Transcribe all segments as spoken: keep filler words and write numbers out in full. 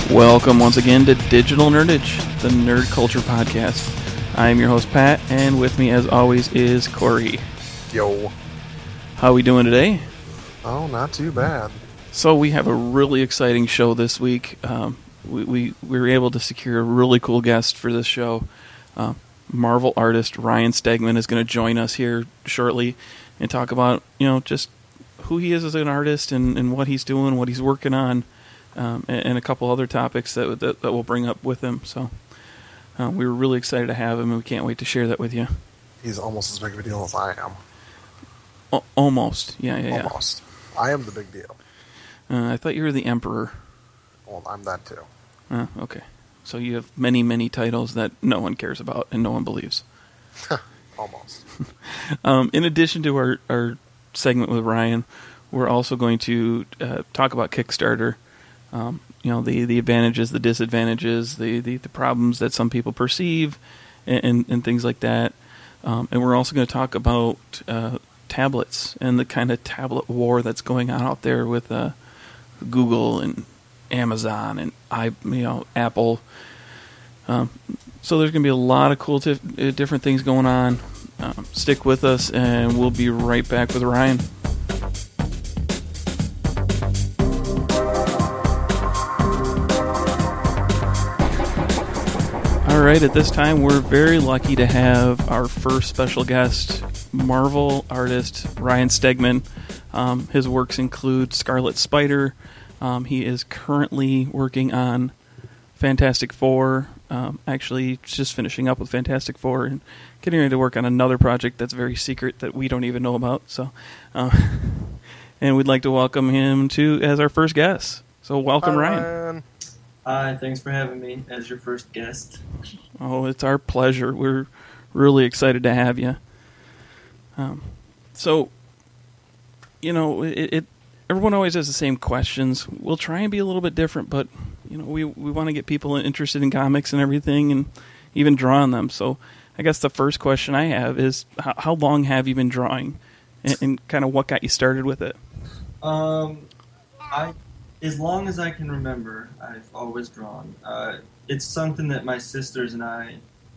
Welcome once again to Digital Nerdage, the nerd culture podcast. I am your host, Pat, and with me, as always, is Corey. Yo. How are we doing today? Oh, not too bad. So we have a really exciting show this week. Um, we, we, we were able to secure a really cool guest for this show. Uh, Marvel artist Ryan Stegman is going to join us here shortly and talk about, you know, just who he is as an artist and, and what he's doing, what he's working on. Um, and, and a couple other topics that, that that we'll bring up with him. So uh, we were really excited to have him, and we can't wait to share that with you. He's almost as big of a deal as I am. O- almost, yeah, yeah, yeah. Almost. I am the big deal. Uh, I thought you were the Emperor. Well, I'm that too. Uh, okay. So you have many, many titles that no one cares about and no one believes. Almost. um, in addition to our, our segment with Ryan, we're also going to uh, talk about Kickstarter. Um, you know, the, the advantages, the disadvantages, the, the, the problems that some people perceive, and, and, and things like that. Um, and we're also going to talk about uh, tablets and the kind of tablet war that's going on out there with uh, Google and Amazon and I, you know, Apple. Um, so there's going to be a lot of cool t- different things going on. Um, stick with us, and we'll be right back with Ryan. All right, at this time, we're very lucky to have our first special guest, Marvel artist Ryan Stegman. Um, his works include Scarlet Spider. Um, he is currently working on Fantastic Four. Um, actually, just finishing up with Fantastic Four and getting ready to work on another project that's very secret that we don't even know about. So, uh, and we'd like to welcome him to as our first guest. So, welcome, Hi, Ryan. Ryan. Hi, thanks for having me as your first guest. Oh, it's our pleasure. We're really excited to have you. Um, so, you know, it, it everyone always has the same questions. We'll try and be a little bit different, but you know, we we want to get people interested in comics and everything, and even drawing them. So, I guess the first question I have is, how, how long have you been drawing, and, and kind of what got you started with it? Um, I, as long as I can remember, I've always drawn. Uh, it's something that my sisters and I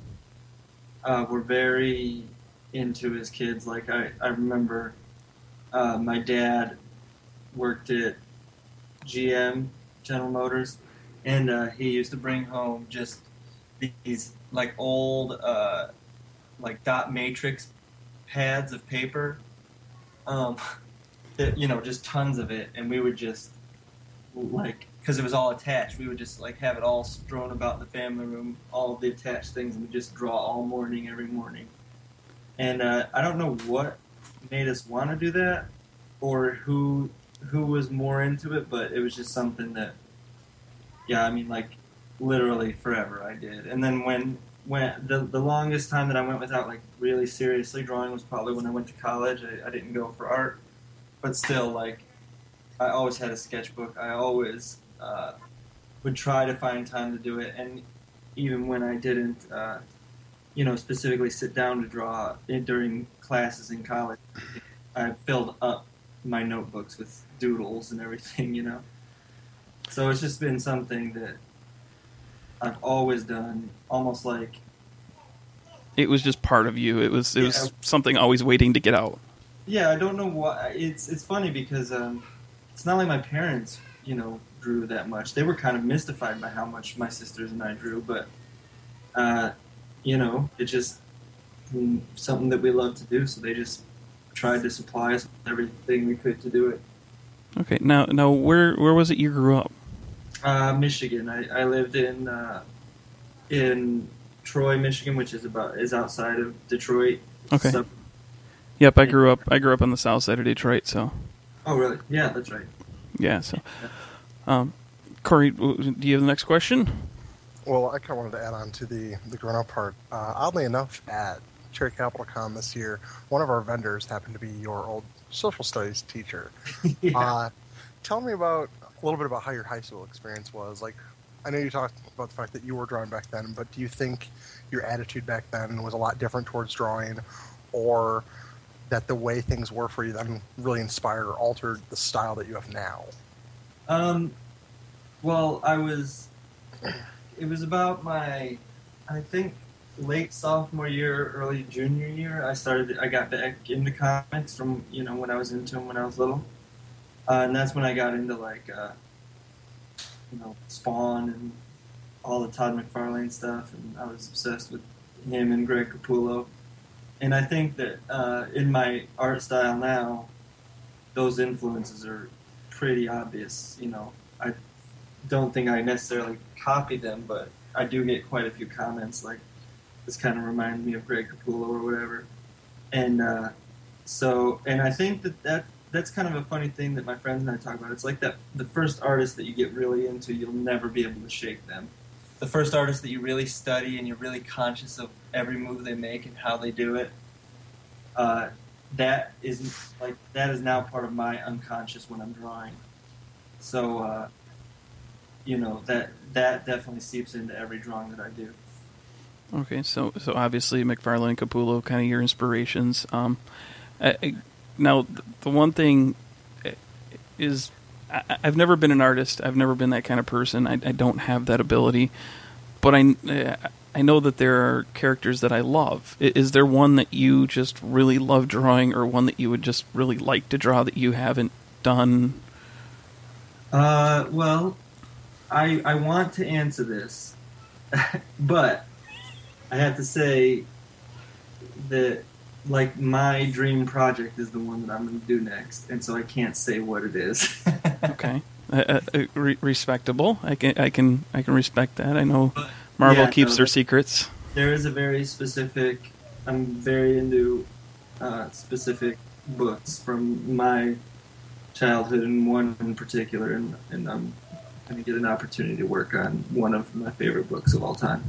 uh, were very into as kids. Like I, I remember uh, my dad worked at G M, General Motors, and uh, he used to bring home just these like old uh, like dot matrix pads of paper, um, that, you know, just tons of it, and we would just like, because it was all attached, we would just like have it all strewn about in the family room, all of the attached things, and we just draw all morning, every morning. And uh, I don't know what made us want to do that, or who who was more into it, but it was just something that, yeah, I mean, like, literally forever I did. And then when when the the longest time that I went without like really seriously drawing was probably when I went to college. I, I didn't go for art, but still, like, I always had a sketchbook. I always uh, would try to find time to do it, and even when I didn't, uh, you know, specifically sit down to draw it during classes in college, I filled up my notebooks with doodles and everything, you know. So it's just been something that I've always done, almost like It was just part of you. It was it Yeah. was something always waiting to get out. yeah. I don't know why. It's it's funny because um, it's not like my parents, you know, drew that much. They were kind of mystified by how much my sisters and I drew, but uh, you know, it's just something that we love to do. So they just tried to supply us with everything we could to do it. Okay, now now where where was it you grew up? Uh, Michigan. I, I lived in uh, in Troy, Michigan, which is about is outside of Detroit. Okay. So, Yep, I grew up. I grew up on the south side of Detroit. So oh, really? Yeah, that's right. yeah. So, um, Corey, w- do you have the next question? Well, I kind of wanted to add on to the, the grown-up part. Uh, oddly enough, at Cherry Capital Con this year, one of our vendors happened to be your old social studies teacher. Yeah. Uh, tell me about a little bit about how your high school experience was. Like, I know you talked about the fact that you were drawing back then, but do you think your attitude back then was a lot different towards drawing, or that the way things were for you then really inspired or altered the style that you have now? Um, well, I was it was about my, I think, late sophomore year, early junior year. I started. I got back into comics from you know when I was into them when I was little, uh, and that's when I got into like, uh, you know, Spawn and all the Todd McFarlane stuff, and I was obsessed with him and Greg Capullo. And I think that uh, in my art style now, those influences are pretty obvious. You know, I don't think I necessarily copy them, but I do get quite a few comments like, this kind of reminds me of Greg Capullo or whatever. And uh, so, and I think that, that that's kind of a funny thing that my friends and I talk about. It's like that the first artist that you get really into, you'll never be able to shake them. The first artist that you really study and you're really conscious of every move they make and how they do it, uh, that is like that is now part of my unconscious when I'm drawing. So, uh, you know, that that definitely seeps into every drawing that I do. Okay, so so obviously McFarlane, Capullo, kind of your inspirations. Um, I, I, now, the one thing is, I, I've never been an artist. I've never been that kind of person. I, I don't have that ability. But I, I know that there are characters that I love. Is there one that you just really love drawing, or one that you would just really like to draw that you haven't done? Uh, well, I I want to answer this, but I have to say that, like, my dream project is the one that I'm going to do next, and so I can't say what it is. Okay, uh, uh, re- respectable. I can, I can, I can respect that. I know but, Marvel yeah, keeps no, their secrets. There is a very specific. I'm very into uh, specific books from my childhood, and one in particular, and, and I'm going to get an opportunity to work on one of my favorite books of all time.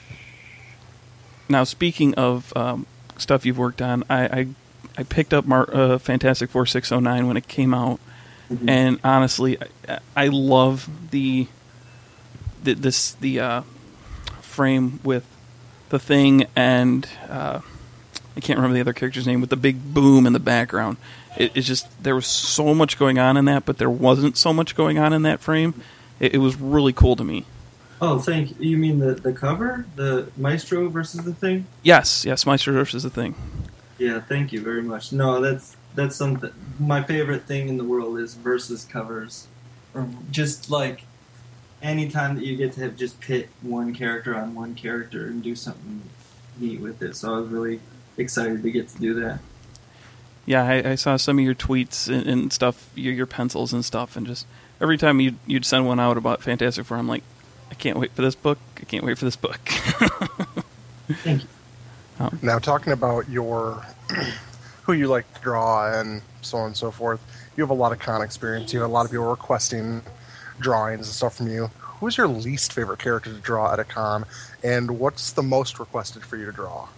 Now, speaking of um, stuff you've worked on, I I, I picked up Mar- uh, Fantastic Four six oh nine when it came out, mm-hmm. and honestly, I, I love the, the this the uh, frame with the Thing and uh, I can't remember the other character's name, with the big boom in the background. It, it's just, there was so much going on in that, but there wasn't so much going on in that frame. It, it was really cool to me. Oh, thank you. You mean the, the cover? The Maestro versus the Thing? Yes, yes, Maestro versus the Thing. Yeah, thank you very much. No, that's that's something. My favorite thing in the world is versus covers. Or just like anytime that you get to have just pit one character on one character and do something neat with it. So I was really excited to get to do that. Yeah, I, I saw some of your tweets and, and stuff, your, your pencils and stuff, and just every time you'd, you'd send one out about Fantastic Four, I'm like, I can't wait for this book. I can't wait for this book. Thank you. Um, now, talking about your who you like to draw and so on and so forth, you have a lot of con experience. You have a lot of people requesting drawings and stuff from you. Who's your least favorite character to draw at a con, and what's the most requested for you to draw?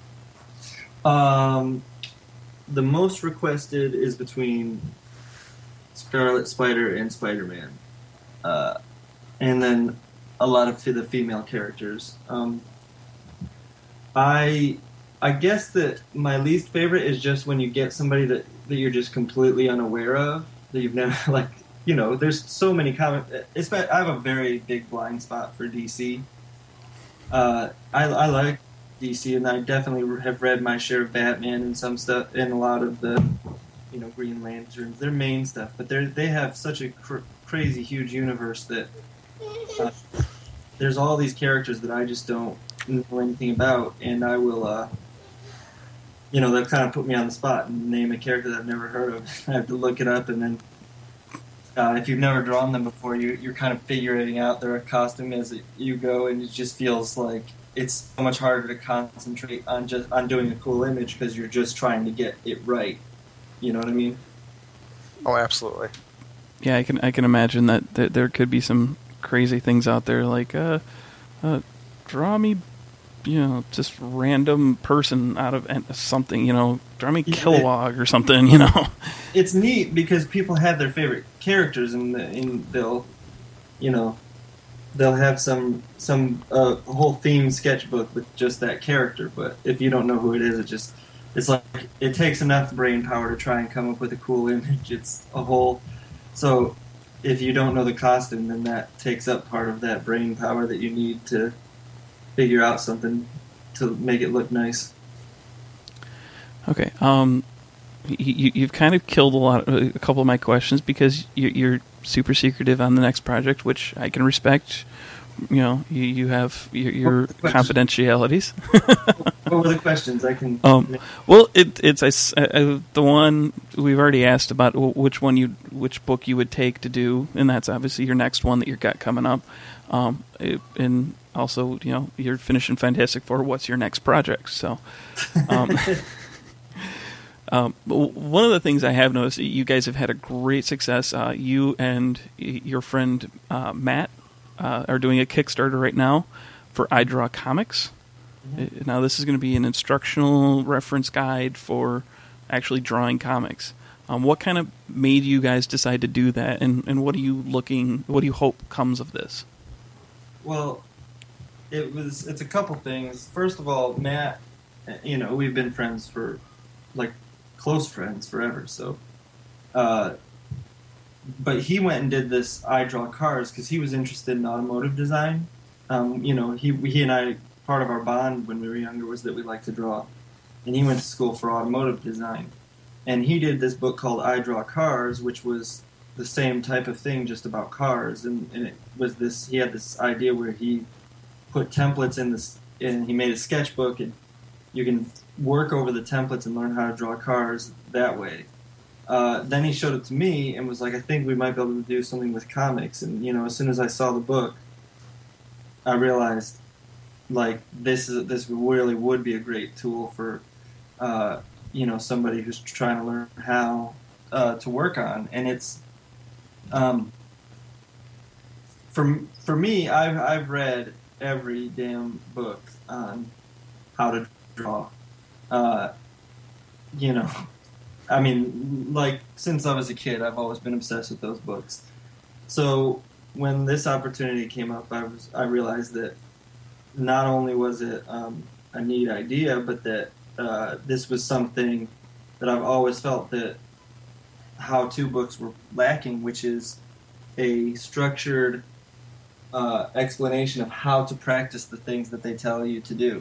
Um, the most requested is between Scarlet Spider and Spider-Man, uh, and then a lot of the female characters. Um, I I guess that my least favorite is just when you get somebody that, that you're just completely unaware of, that you've never, like, you know, there's so many comic... I have a very big blind spot for D C. Uh, I, I like D C, and I definitely have read my share of Batman and some stuff, and a lot of the, you know, Green Lanterns, their main stuff, but they they have such a cr- crazy, huge universe that uh, there's all these characters that I just don't know anything about, and I will, uh, you know, that kind of put me on the spot and name a character that I've never heard of. I have to look it up, and then uh, if you've never drawn them before, you, you're kind of figuring out their costume as you go, and it just feels like it's so much harder to concentrate on just on doing a cool image because you're just trying to get it right. You know what I mean? Oh, absolutely. Yeah, I can I can imagine that, that there could be some crazy things out there, like uh, uh, draw me, you know, just random person out of something, you know, draw me Kilowog or something, you know. It's neat because people have their favorite characters, and the, and they'll, you know, they'll have some some uh, whole theme sketchbook with just that character. But if you don't know who it is, it just it's like it takes enough brain power to try and come up with a cool image. It's a whole so. if you don't know the costume, then that takes up part of that brain power that you need to figure out something to make it look nice. Okay. Um, you, you've kind of killed a lot, a couple of my questions because you, you're super secretive on the next project, which I can respect. You know, you, you have your, your confidentialities. What were the questions? I can. Um, well, it, it's I, I, the one we've already asked about which one you, which book you would take to do, and that's obviously your next one that you've got coming up. Um, it, and also, you know, you're finishing Fantastic Four. What's your next project? So, um, um, one of the things I have noticed, you guys have had a great success. Uh, you and your friend uh, Matt uh, are doing a Kickstarter right now for I Draw Comics. Mm-hmm. Now, this is going to be an instructional reference guide for actually drawing comics. Um, what kind of made you guys decide to do that, and, and what are you looking? What do you hope comes of this? Well, it was. It's a couple things. First of all, Matt, you know, we've been friends for, like, close friends forever. So, uh, but he went and did this I Draw Cars because he was interested in automotive design. Um, you know, he he and I, part of our bond when we were younger was that we liked to draw, and he went to school for automotive design, and he did this book called I Draw Cars, which was the same type of thing, just about cars, and, and it was this. He had this idea where he put templates in this, and he made a sketchbook, and you can work over the templates and learn how to draw cars that way. Uh, then he showed it to me and was like, "I think we might be able to do something with comics." And you know, as soon as I saw the book, I realized, like, this is this really would be a great tool for, uh, you know, somebody who's trying to learn how uh, to work on, and it's. Um, for for me, I've I've read every damn book on how to draw. Uh, you know, I mean, like, since I was a kid, I've always been obsessed with those books. So when this opportunity came up, I was I realized that not only was it um, a neat idea, but that uh, this was something that I've always felt that how-to books were lacking, which is a structured uh, explanation of how to practice the things that they tell you to do.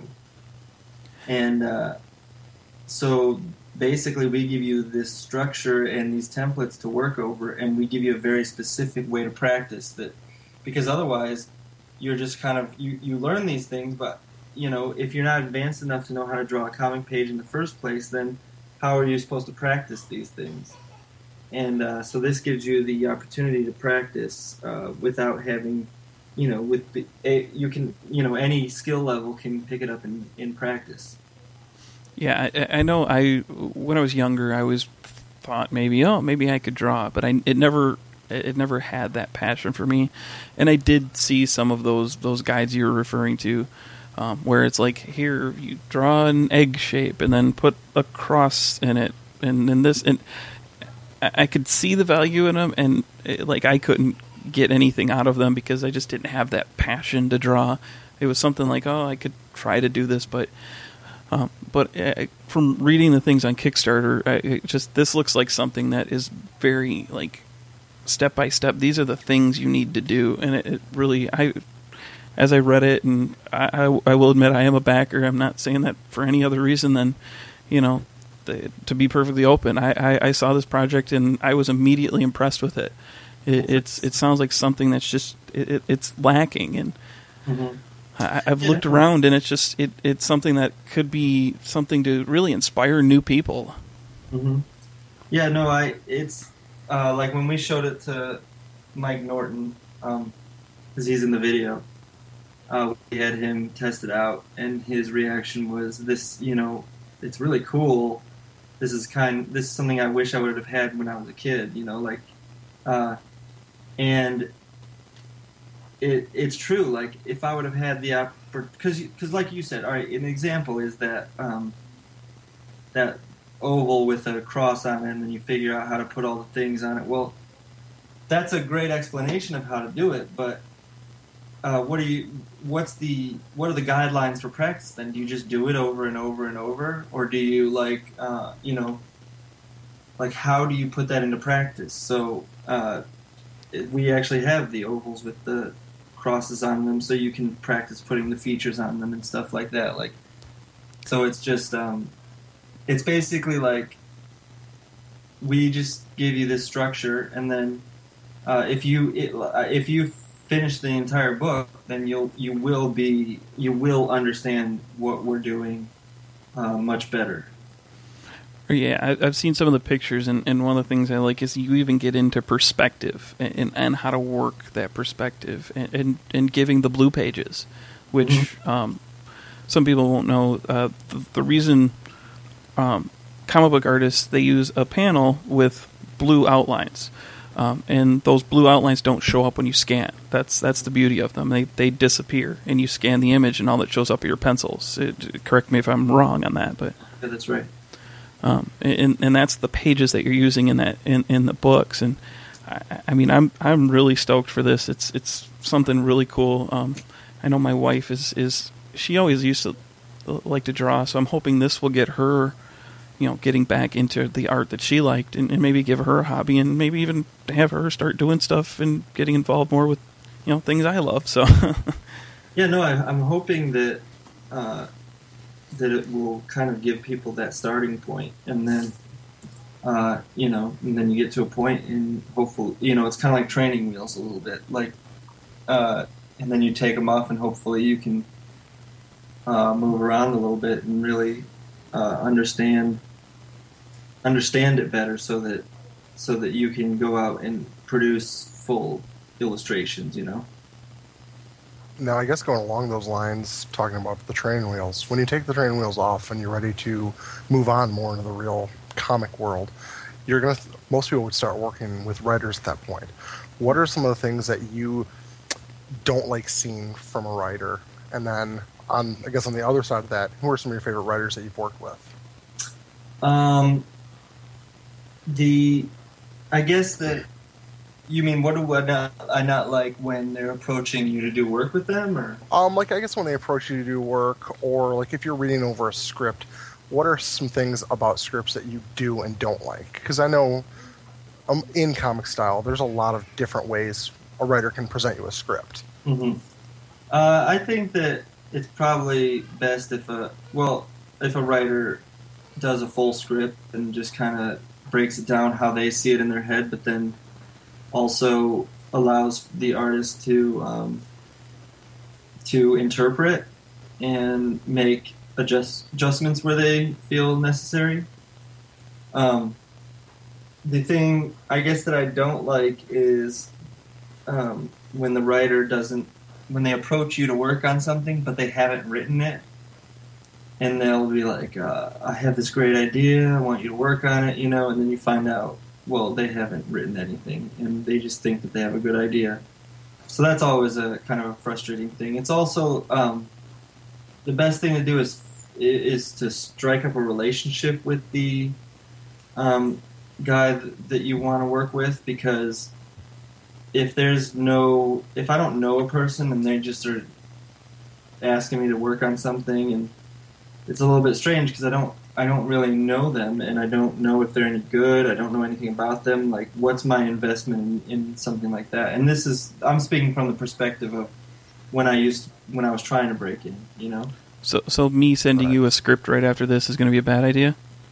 And uh, so basically we give you this structure and these templates to work over, and we give you a very specific way to practice that, because otherwise you're just kind of, you, you learn these things, but you know, if you're not advanced enough to know how to draw a comic page in the first place, then how are you supposed to practice these things? And uh, so this gives you the opportunity to practice uh, without having, you know, with the, a, you can, you know, any skill level can pick it up in, in practice. Yeah, I, I know. I when I was younger, I always thought maybe, oh, maybe I could draw, but I it never it never had that passion for me. And I did see some of those those guides you were referring to, um, where it's like, here you draw an egg shape and then put a cross in it, and then this and. I could see the value in them, and it, like I couldn't get anything out of them because I just didn't have that passion to draw. It was something like, oh, I could try to do this, but um, but uh, from reading the things on Kickstarter, I, it just this looks like something that is very like step by step. These are the things you need to do, and it, it really I. As I read it, and I, I, I will admit I am a backer. I'm not saying that for any other reason than, you know. To be perfectly open, I, I, I saw this project and I was immediately impressed with it. it it's it sounds like something that's just it, it's lacking, and mm-hmm. I, I've yeah. looked around and it's just it, it's something that could be something to really inspire new people. Mm-hmm. Yeah, no, I it's uh, like when we showed it to Mike Norton, because um, he's in the video. Uh, we had him test it out, and his reaction was, "This, you know, it's really cool. This is kind. This is something I wish I would have had when I was a kid. You know, like, uh, and it it's true. Like, if I would have had the opportunity, because because like you said, all right. An example is that um, that oval with a cross on it, and then you figure out how to put all the things on it. Well, that's a great explanation of how to do it, but uh, what are you? What's the what are the guidelines for practice then? Do you just do it over and over and over, or do you like uh, you know, like how do you put that into practice? So uh, it, we actually have the ovals with the crosses on them, so you can practice putting the features on them and stuff like that. Like, so it's just, um, it's basically like we just give you this structure, and then uh, if you it, uh, if you finish the entire book, then you'll you will be you will understand what we're doing uh, much better. Yeah, I, I've seen some of the pictures, and, and one of the things I like is you even get into perspective and, and how to work that perspective, and, and, and giving the blue pages, which mm-hmm. um, some people won't know. Uh, the, the reason um, comic book artists, they use a panel with blue outlines, um, and those blue outlines don't show up when you scan. That's that's the beauty of them. They they disappear, and you scan the image, and all that shows up are your pencils. It, correct me if I'm wrong on that, but yeah, that's right. Um, and, and that's the pages that you're using in that in, in the books, and I, I mean I'm I'm really stoked for this. It's it's something really cool. Um, I know my wife is, is she always used to like to draw, so I'm hoping this will get her, you know, getting back into the art that she liked, and, and maybe give her a hobby, and maybe even have her start doing stuff and getting involved more with, you know, things I love. So yeah, no, I, I'm hoping that. Uh, that it will kind of give people that starting point, and then, uh, you know, and then you get to a point, and hopefully, you know, it's kind of like training wheels a little bit, like, uh, and then you take them off, and hopefully you can uh, move around a little bit and really uh, understand understand it better, so that so that you can go out and produce full illustrations, you know. Now, I guess going along those lines, talking about the training wheels, when you take the training wheels off and you're ready to move on more into the real comic world, you're gonna. Most people would start working with writers at that point. What are some of the things that you don't like seeing from a writer? And then, on I guess on the other side of that, who are some of your favorite writers that you've worked with? Um, the, I guess that. You mean, what do I not, I not like when they're approaching you to do work with them, or? Um, like, I guess when they approach you to do work, or, like, if you're reading over a script, what are some things about scripts that you do and don't like? Because I know um, in comic style, there's a lot of different ways a writer can present you a script. Mm-hmm. Uh, I think that it's probably best if a, well, if a writer does a full script and just kind of breaks it down how they see it in their head, but then also allows the artist to um, to interpret and make adjust, adjustments where they feel necessary. Um, the thing, I guess, that I don't like is um, when the writer doesn't, when they approach you to work on something, but they haven't written it, and they'll be like, uh, I have this great idea, I want you to work on it, you know, and then you find out, well, they haven't written anything, and they just think that they have a good idea. So that's always a kind of a frustrating thing. It's also um, the best thing to do is is to strike up a relationship with the um, guy that you want to work with, because if there's no, if I don't know a person and they just are asking me to work on something, and it's a little bit strange because I don't. I don't really know them, and I don't know if they're any good. I don't know anything about them. Like, what's my investment in, in something like that? And this is, I'm speaking from the perspective of when I used, to, when I was trying to break in, you know? So, so me sending but, you a script right after this is going to be a bad idea?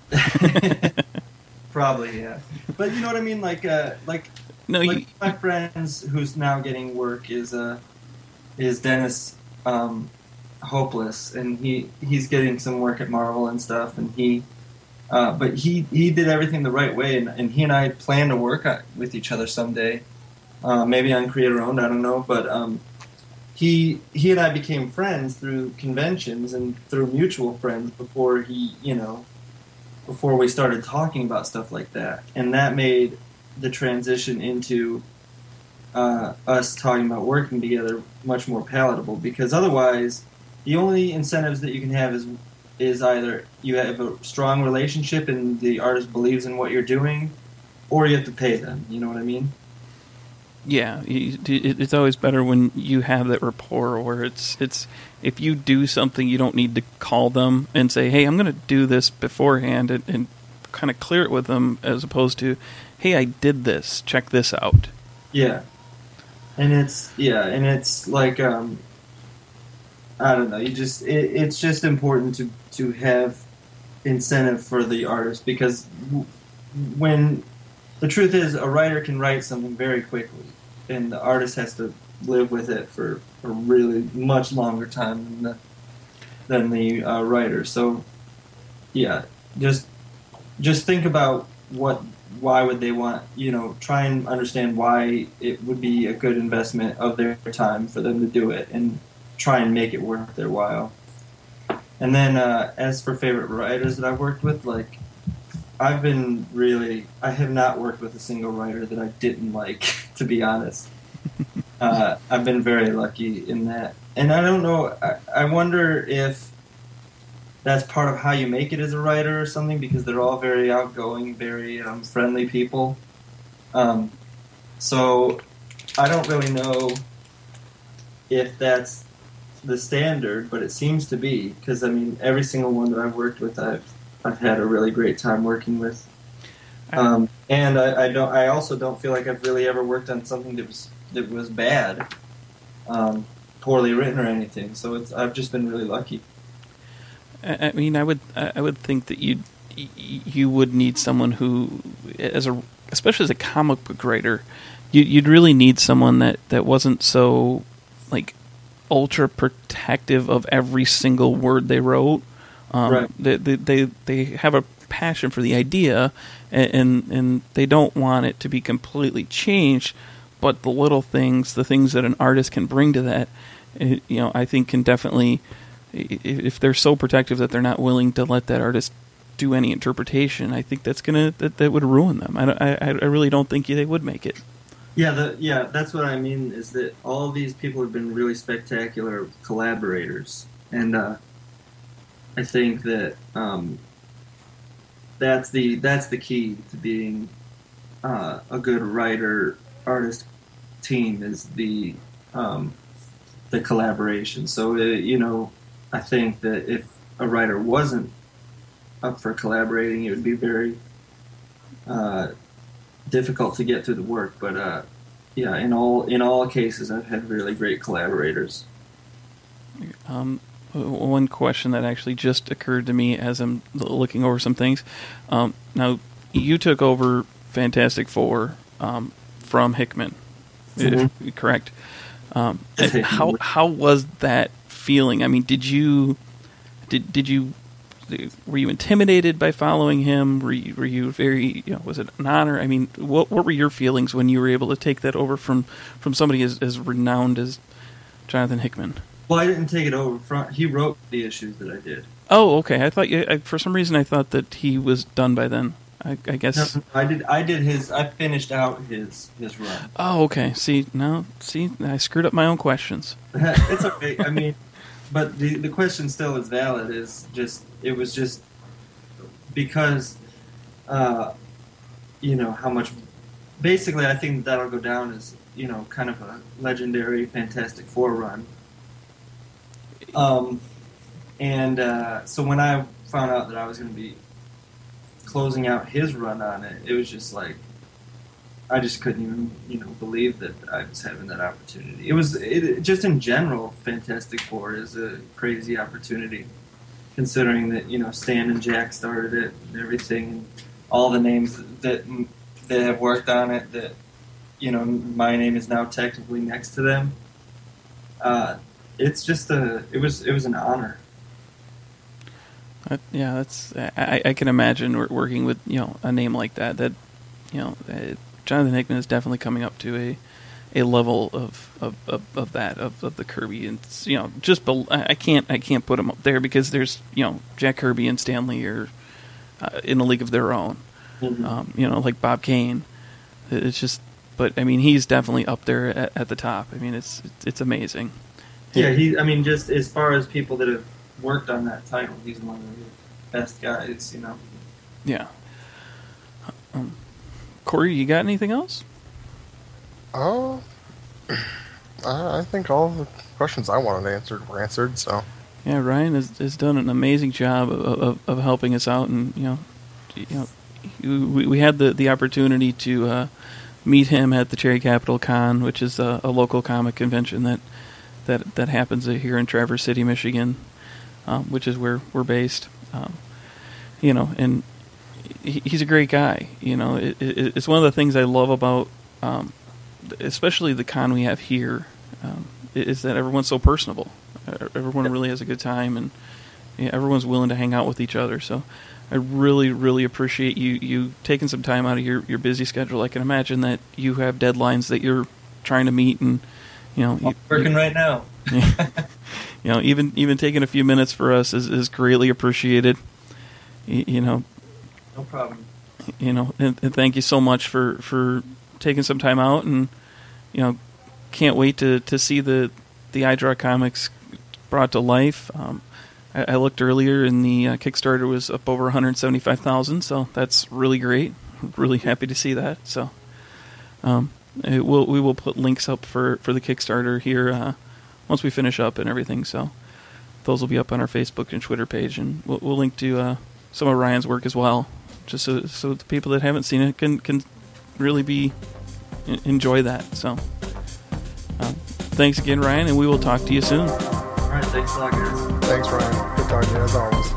Probably, yeah. But you know what I mean? Like, uh, like, no, like you, my friends who's now getting work is, uh, is Dennis, um, Hopeless, and he he's getting some work at Marvel and stuff, and he uh, but he he did everything the right way, and, and he and I plan to work on, with each other someday, uh, maybe on Creator Owned, I don't know, but um, he he and I became friends through conventions and through mutual friends before he you know before we started talking about stuff like that, and that made the transition into uh, us talking about working together much more palatable, because otherwise the only incentives that you can have is is either you have a strong relationship and the artist believes in what you're doing, or you have to pay them. You know what I mean? Yeah, it's always better when you have that rapport where it's it's if you do something, you don't need to call them and say, hey, I'm going to do this beforehand, and, and kind of clear it with them, as opposed to, hey, I did this, check this out. Yeah, and it's yeah, and it's like um, I don't know. You just it, it's just important to to have incentive for the artist because w- when the truth is a writer can write something very quickly, and the artist has to live with it for a really much longer time than the than the uh, writer. So yeah, just just think about what why would they want, you know, try and understand why it would be a good investment of their time for them to do it and try and make it worth their while. And then uh, as for favorite writers that I've worked with, like I've been really, I have not worked with a single writer that I didn't like, to be honest. uh, I've been very lucky in that. And I don't know, I, I wonder if that's part of how you make it as a writer or something, because they're all very outgoing, very um, friendly people. Um, so I don't really know if that's the standard, but it seems to be, because I mean, every single one that I've worked with, I've I've had a really great time working with. Um, and I, I don't. I also don't feel like I've really ever worked on something that was that was bad, um, poorly written or anything. So it's I've just been really lucky. I mean, I would I would think that you you would need someone who, as a especially as a comic book writer, you, you'd really need someone that, that wasn't so like ultra protective of every single word they wrote. Um, right. They, they they they have a passion for the idea, and, and and they don't want it to be completely changed. But the little things, the things that an artist can bring to that, it, you know, I think can definitely. If they're so protective that they're not willing to let that artist do any interpretation, I think that's gonna that, that would ruin them. I, I, I really don't think they would make it. Yeah, the, yeah, that's what I mean. Is that all of these people have been really spectacular collaborators, and uh, I think that um, that's the that's the key to being uh, a good writer artist team is the um, the collaboration. So uh, you know. I think that if a writer wasn't up for collaborating, it would be very uh, difficult to get through the work. But uh, yeah, in all in all cases, I've had really great collaborators. Um, one question that actually just occurred to me as I'm looking over some things. Um, now, you took over Fantastic Four um, from Hickman, mm-hmm. if, correct? Um, how how was that feeling? I mean, did you did did you were you intimidated by following him? Were you, were you very, you know, was it an honor? I mean, what what were your feelings when you were able to take that over from, from somebody as, as renowned as Jonathan Hickman? Well, I didn't take it over from, he wrote the issues that I did. Oh, okay. I thought you, I, for some reason I thought that he was done by then. I, I guess no, I did. I did his. I finished out his his run. Oh, okay. See, now, see, I screwed up my own questions. It's okay. I mean, but the the question still is valid. Is just it was just because, uh, you know how much. Basically, I think that'll go down as, you know, kind of a legendary Fantastic Four run. Um, and uh, so when I found out that I was going to be closing out his run on it, it was just like, I just couldn't even, you know, believe that I was having that opportunity. It was, it, just in general, Fantastic Four is a crazy opportunity, considering that, you know, Stan and Jack started it and everything, and all the names that that have worked on it, that, you know, my name is now technically next to them. Uh, it's just a, it was, it was an honor. Uh, yeah, that's. I, I can imagine working with, you know, a name like that. That, you know, uh, Jonathan Hickman is definitely coming up to a, a level of of, of, of that of, of the Kirby, and you know, just be, I can't I can't put him up there because there's, you know, Jack Kirby and Stan Lee are uh, in a league of their own. Mm-hmm. Um, you know, like Bob Kane. It's just, but I mean, he's definitely up there at, at the top. I mean, it's it's amazing. Yeah, he. I mean, just as far as people that have worked on that title, he's one of the best guys, you know. Yeah. Um, Corey, you got anything else? Oh, uh, I think all the questions I wanted answered were answered. So. Yeah, Ryan has, has done an amazing job of, of, of helping us out, and you know, you know, we, we had the, the opportunity to uh, meet him at the Cherry Capital Con, which is a, a local comic convention that that that happens here in Traverse City, Michigan, um, which is where we're based. Um, you know, and he, he's a great guy. You know, it, it, it's one of the things I love about, um, especially the con we have here, um, is that everyone's so personable. Everyone really has a good time, and yeah, everyone's willing to hang out with each other. So I really, really appreciate you, you taking some time out of your, your busy schedule. I can imagine that you have deadlines that you're trying to meet, and you know, I'm you, working you, right now. you know, even even taking a few minutes for us is, is greatly appreciated. You, you know, no problem. You know, and, and thank you so much for, for taking some time out, and you know, can't wait to, to see the the iDraw comics brought to life. Um, I, I looked earlier, and the uh, Kickstarter was up over one hundred seventy-five thousand, so that's really great. Really happy to see that. So, um, it will we will put links up for, for the Kickstarter here uh, once we finish up and everything. So, those will be up on our Facebook and Twitter page, and we'll, we'll link to uh, some of Ryan's work as well, just so so the people that haven't seen it can can really be enjoy that. So, um, thanks again, Ryan, and we will talk to you soon. All right, thanks a lot, guys. Thanks, Ryan. Good talking to you, as always.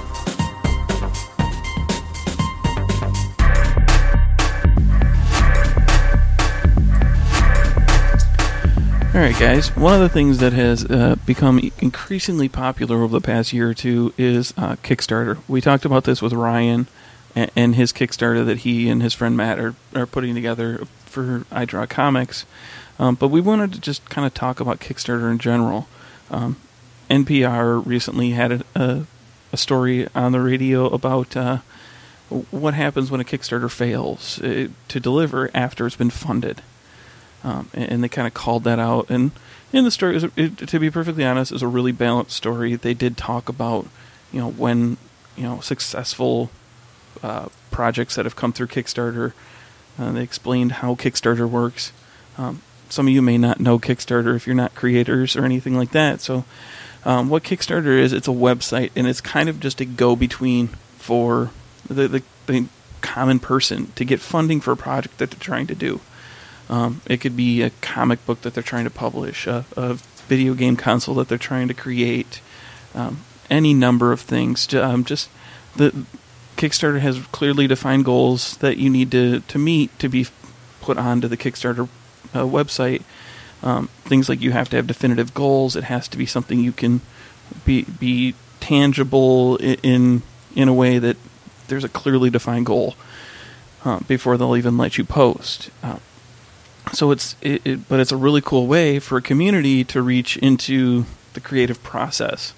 All right, guys. One of the things that has uh, become increasingly popular over the past year or two is uh, Kickstarter. We talked about this with Ryan and, and his Kickstarter that he and his friend Matt are, are putting together for iDraw Comics. Um, but we wanted to just kind of talk about Kickstarter in general. Um, N P R recently had a, a, a story on the radio about uh, what happens when a Kickstarter fails uh, to deliver after it's been funded. Um, and, and they kind of called that out. And in the story, it was, it, to be perfectly honest, it was a really balanced story. They did talk about, you know, when, you know, successful uh, projects that have come through Kickstarter. Uh, they explained how Kickstarter works. Um, some of you may not know Kickstarter if you're not creators or anything like that. So um, what Kickstarter is, it's a website, and it's kind of just a go-between for the, the, the common person to get funding for a project that they're trying to do. Um, it could be a comic book that they're trying to publish, a, a video game console that they're trying to create, um, any number of things. Um, just the Kickstarter has clearly defined goals that you need to, to meet to be put onto the Kickstarter uh, website. Um, things like you have to have definitive goals. It has to be something you can be be tangible in in a way that there's a clearly defined goal uh, before they'll even let you post. Uh, So it's, it, it, but it's a really cool way for a community to reach into the creative process.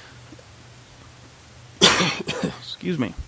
Excuse me.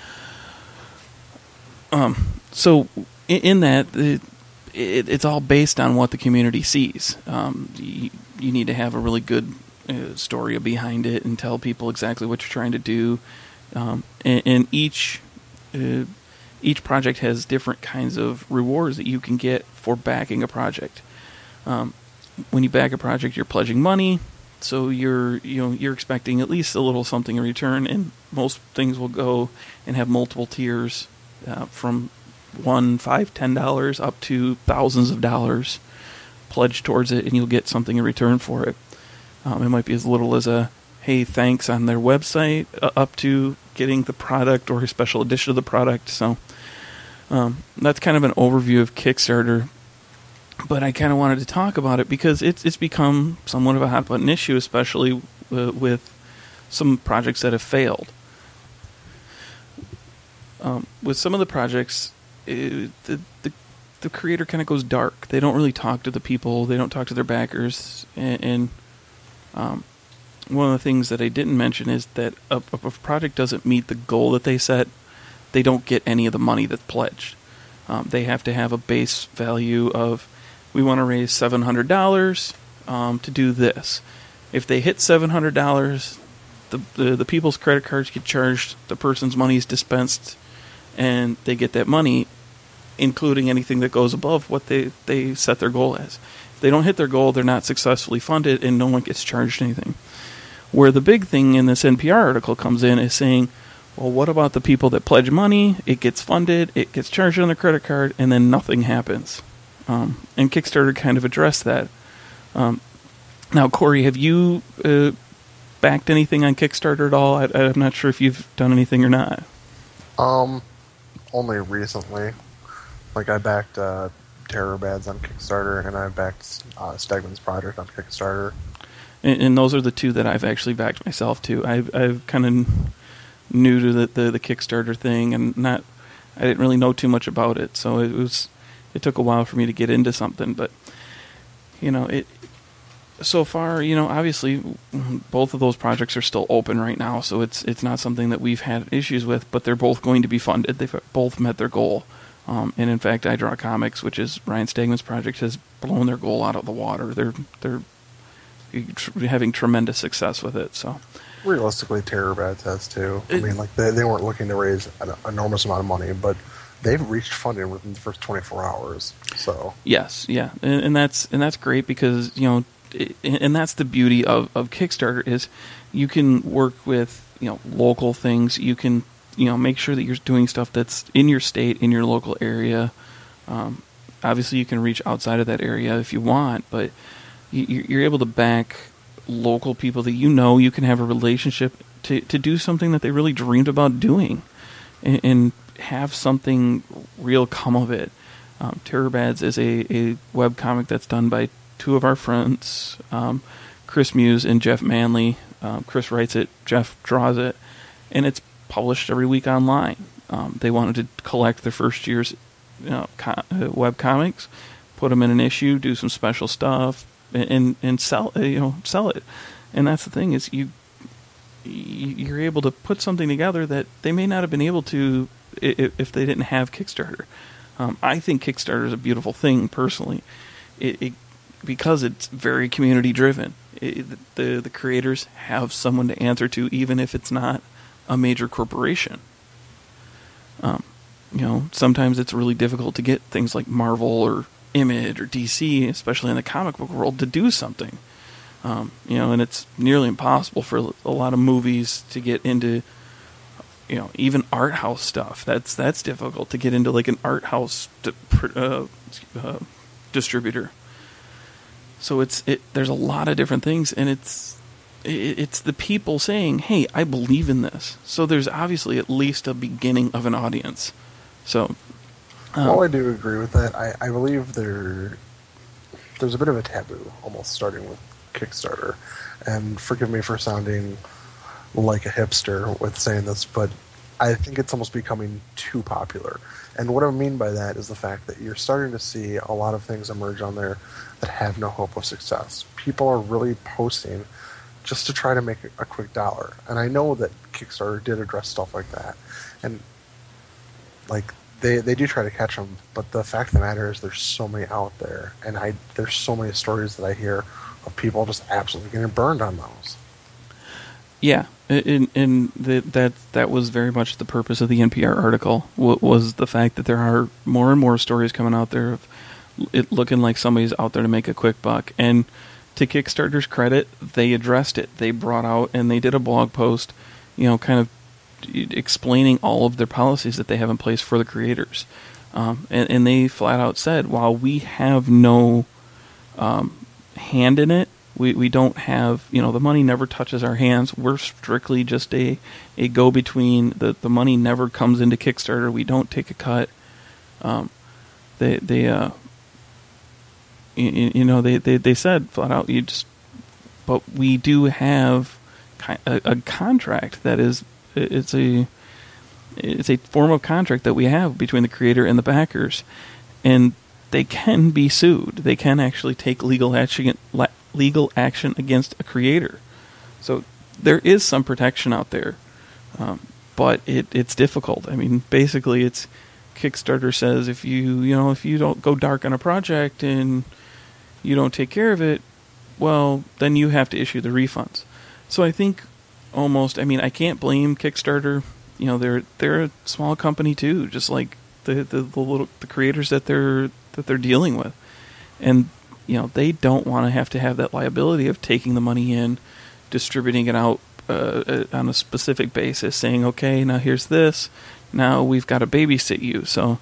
Um, so in, in that, it, it, it's all based on what the community sees. Um, you, you need to have a really good uh, story behind it and tell people exactly what you're trying to do. Um, and, and each uh, each project has different kinds of rewards that you can get for backing a project. Um, when you back a project, you're pledging money, so you're you know you're expecting at least a little something in return. And most things will go and have multiple tiers, uh, from one, five, ten dollars up to thousands of dollars pledged towards it, and you'll get something in return for it. Um, it might be as little as a hey, thanks on their website, uh, up to getting the product or a special edition of the product. So um, that's kind of an overview of Kickstarter. But I kind of wanted to talk about it because it's it's become somewhat of a hot button issue, especially uh, with some projects that have failed. Um, with some of the projects, it, the, the the creator kind of goes dark. They don't really talk to the people. They don't talk to their backers. And, and um, one of the things that I didn't mention is that if a project doesn't meet the goal that they set, they don't get any of the money that's pledged. Um, they have to have a base value of, we want to raise seven hundred dollars um, to do this. If they hit seven hundred dollars, the, the the people's credit cards get charged, the person's money is dispensed, and they get that money, including anything that goes above what they, they set their goal as. If they don't hit their goal, they're not successfully funded, and no one gets charged anything. Where the big thing in this N P R article comes in is saying, Well, what about the people that pledge money? It gets funded, it gets charged on their credit card, and then nothing happens. Um, and Kickstarter kind of addressed that. Um, now, Corey, have you uh, backed anything on Kickstarter at all? I, I'm not sure if you've done anything or not. Um, only recently. Like, I backed uh, Terror Bads on Kickstarter, and I backed uh, Stegman's project on Kickstarter. And, and those are the two that I've actually backed myself too. I've, I've kind of new to the, the the Kickstarter thing, and not I didn't really know too much about it, so it was it took a while for me to get into something. But you know, it so far, you know, obviously both of those projects are still open right now, so it's it's not something that we've had issues with. But they're both going to be funded. They've both met their goal, um, and in fact, I Draw Comics, which is Ryan Stegman's project, has blown their goal out of the water. They're they're tr- having tremendous success with it. So. Realistically, Terror Bads has too. I It- mean, like they, they weren't looking to raise an enormous amount of money, but they've reached funding within the first twenty-four hours. So Yes, yeah, and, and that's and that's great because you know, it, and that's the beauty of, of Kickstarter is you can work with you know local things. You can you know make sure that you're doing stuff that's in your state, in your local area. Um, obviously, you can reach outside of that area if you want, but you, you're able to back local people that you know you can have a relationship to, to do something that they really dreamed about doing, and, and have something real come of it. Um, Terror Bads is a, a web comic that's done by two of our friends, um, Chris Muse and Jeff Manley. Um, Chris writes it, Jeff draws it, and it's published every week online. Um, they wanted to collect their first year's you know, co- uh, web comics, put them in an issue, do some special stuff, and and sell you know sell it. And that's the thing is you you're able to put something together that they may not have been able to if they didn't have Kickstarter. Um, I think Kickstarter is a beautiful thing personally, it, it because it's very community driven. It, the the creators have someone to answer to, even if it's not a major corporation. Um, you know, sometimes it's really difficult to get things like Marvel or Image or D C, especially in the comic book world, to do something. Um, you know, and it's nearly impossible for a lot of movies to get into, you know, even art house stuff. That's that's difficult to get into, like an art house di- uh, uh, distributor. So it's it. There's a lot of different things, and it's it, it's the people saying, "Hey, I believe in this." So there's obviously at least a beginning of an audience. So. Um, Well, I do agree with that. I, I believe there there's a bit of a taboo almost starting with Kickstarter. And forgive me for sounding like a hipster with saying this, but I think it's almost becoming too popular. And what I mean by that is the fact that you're starting to see a lot of things emerge on there that have no hope of success. People are really posting just to try to make a quick dollar. And I know that Kickstarter did address stuff like that. And like They they do try to catch them, but the fact of the matter is there's so many out there, and I there's so many stories that I hear of people just absolutely getting burned on those. Yeah, and, and the, that that was very much the purpose of the N P R article, was the fact that there are more and more stories coming out there of it looking like somebody's out there to make a quick buck. And to Kickstarter's credit, they addressed it. They brought out and they did a blog post, you know, kind of explaining all of their policies that they have in place for the creators. Um, and, and they flat out said, while we have no um, hand in it, we, we don't have, you know, the money never touches our hands. We're strictly just a, a go-between. The, the money never comes into Kickstarter. We don't take a cut. Um, they, they, uh, you, you know, they, they, they said flat out, you just, but we do have a, a contract that is, it's a, it's a form of contract that we have between the creator and the backers, and they can be sued. They can actually take legal action, legal action against a creator. So there is some protection out there, um, but it, it's difficult. I mean, basically, it's Kickstarter says if you you know if you don't go dark on a project and you don't take care of it, well, then you have to issue the refunds. So I think almost, I mean, I can't blame Kickstarter. You know, they're they're a small company too, just like the, the the little the creators that they're that they're dealing with, and you know they don't want to have to have that liability of taking the money in, distributing it out uh, on a specific basis, saying, okay, now here's this, now we've got to babysit you. So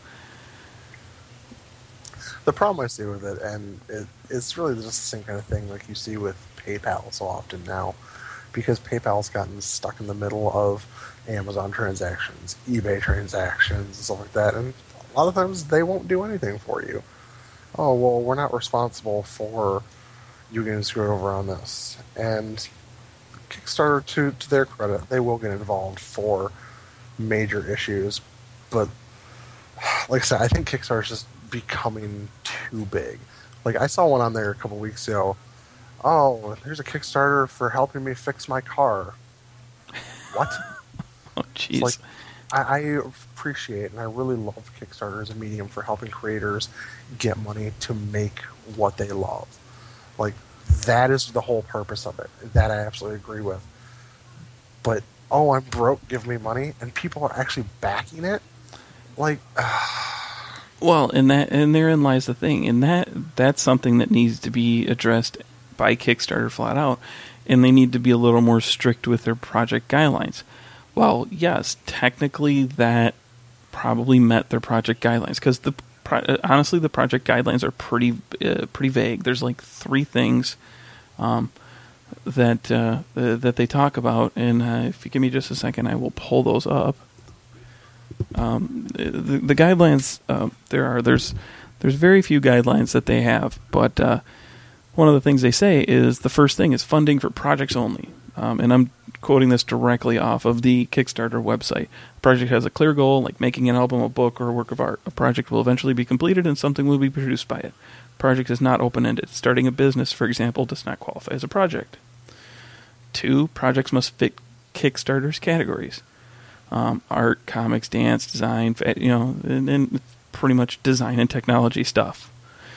the problem I see with it, and it, it's really just the same kind of thing like you see with PayPal so often now, because PayPal's gotten stuck in the middle of Amazon transactions, eBay transactions, and stuff like that, and a lot of times they won't do anything for you. Oh, well, we're not responsible for you getting screwed over on this. And Kickstarter, to, to their credit, they will get involved for major issues, but like I said, I think Kickstarter's just becoming too big. Like, I saw one on there a couple weeks ago. Oh, here's a Kickstarter for helping me fix my car. What? Oh, jeez. Like, I, I appreciate and I really love Kickstarter as a medium for helping creators get money to make what they love. Like, that is the whole purpose of it. That I absolutely agree with. But, oh, I'm broke, give me money, and people are actually backing it? Like, well, and that and therein lies the thing, and that that's something that needs to be addressed by Kickstarter flat out, and they need to be a little more strict with their project guidelines. Well, yes, technically that probably met their project guidelines, because the honestly the project guidelines are pretty uh, pretty vague. There's like three things um, that uh, that they talk about, and uh, if you give me just a second, I will pull those up. Um, the, the guidelines uh, there are there's there's very few guidelines that they have, but uh, one of the things they say is the first thing is funding for projects only, um, and I'm quoting this directly off of the Kickstarter website. A project has a clear goal, like making an album, a book, or a work of art. A project will eventually be completed and something will be produced by it. Project is not open-ended. Starting a business, for example, does not qualify as a project. Two, projects must fit Kickstarter's categories. Um, art, comics, dance, design, you know, and, and pretty much design and technology stuff.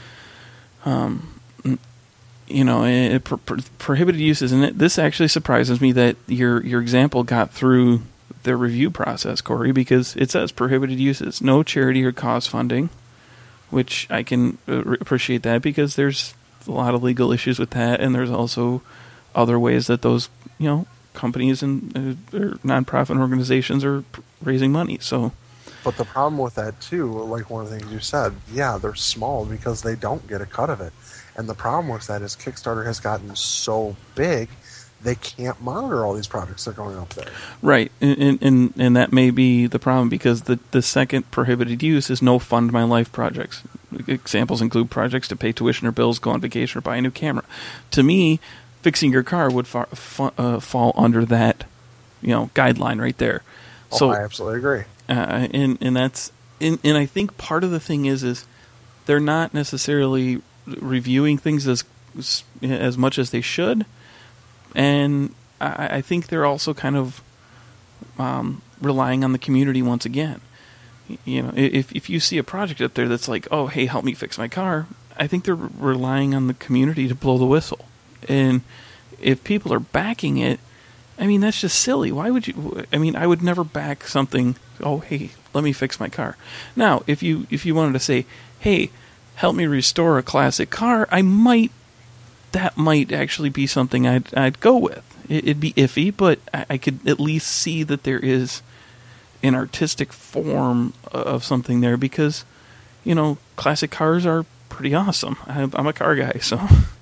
Um, you know, it, pro- pro- prohibited uses, and it, this actually surprises me that your your example got through the review process, Corey, because it says prohibited uses, no charity or cause funding, which I can uh, appreciate that because there's a lot of legal issues with that, and there's also other ways that those, you know, companies and uh, or nonprofit organizations are raising money. So, but the problem with that too, like one of the things you said, yeah, they're small because they don't get a cut of it. And the problem with that is Kickstarter has gotten so big, they can't monitor all these projects that are going up there. Right, and and, and that may be the problem because the, the second prohibited use is no fund my life projects. Examples include projects to pay tuition or bills, go on vacation, or buy a new camera. To me, fixing your car would fa- fa- uh, fall under that, you know, guideline right there. Oh, so I absolutely agree. Uh, and and that's and, and I think part of the thing is is they're not necessarily reviewing things as as much as they should, and I, I think they're also kind of um, relying on the community once again. You know, if if you see a project up there that's like, oh, hey, help me fix my car, I think they're relying on the community to blow the whistle. And if people are backing it, I mean, that's just silly. Why would you? I mean, I would never back something. Oh, hey, let me fix my car. Now, if you if you wanted to say, hey, help me restore a classic car, I might. That might actually be something I'd I'd go with. It, it'd be iffy, but I, I could at least see that there is an artistic form of something there because, you know, classic cars are pretty awesome. I, I'm a car guy, so.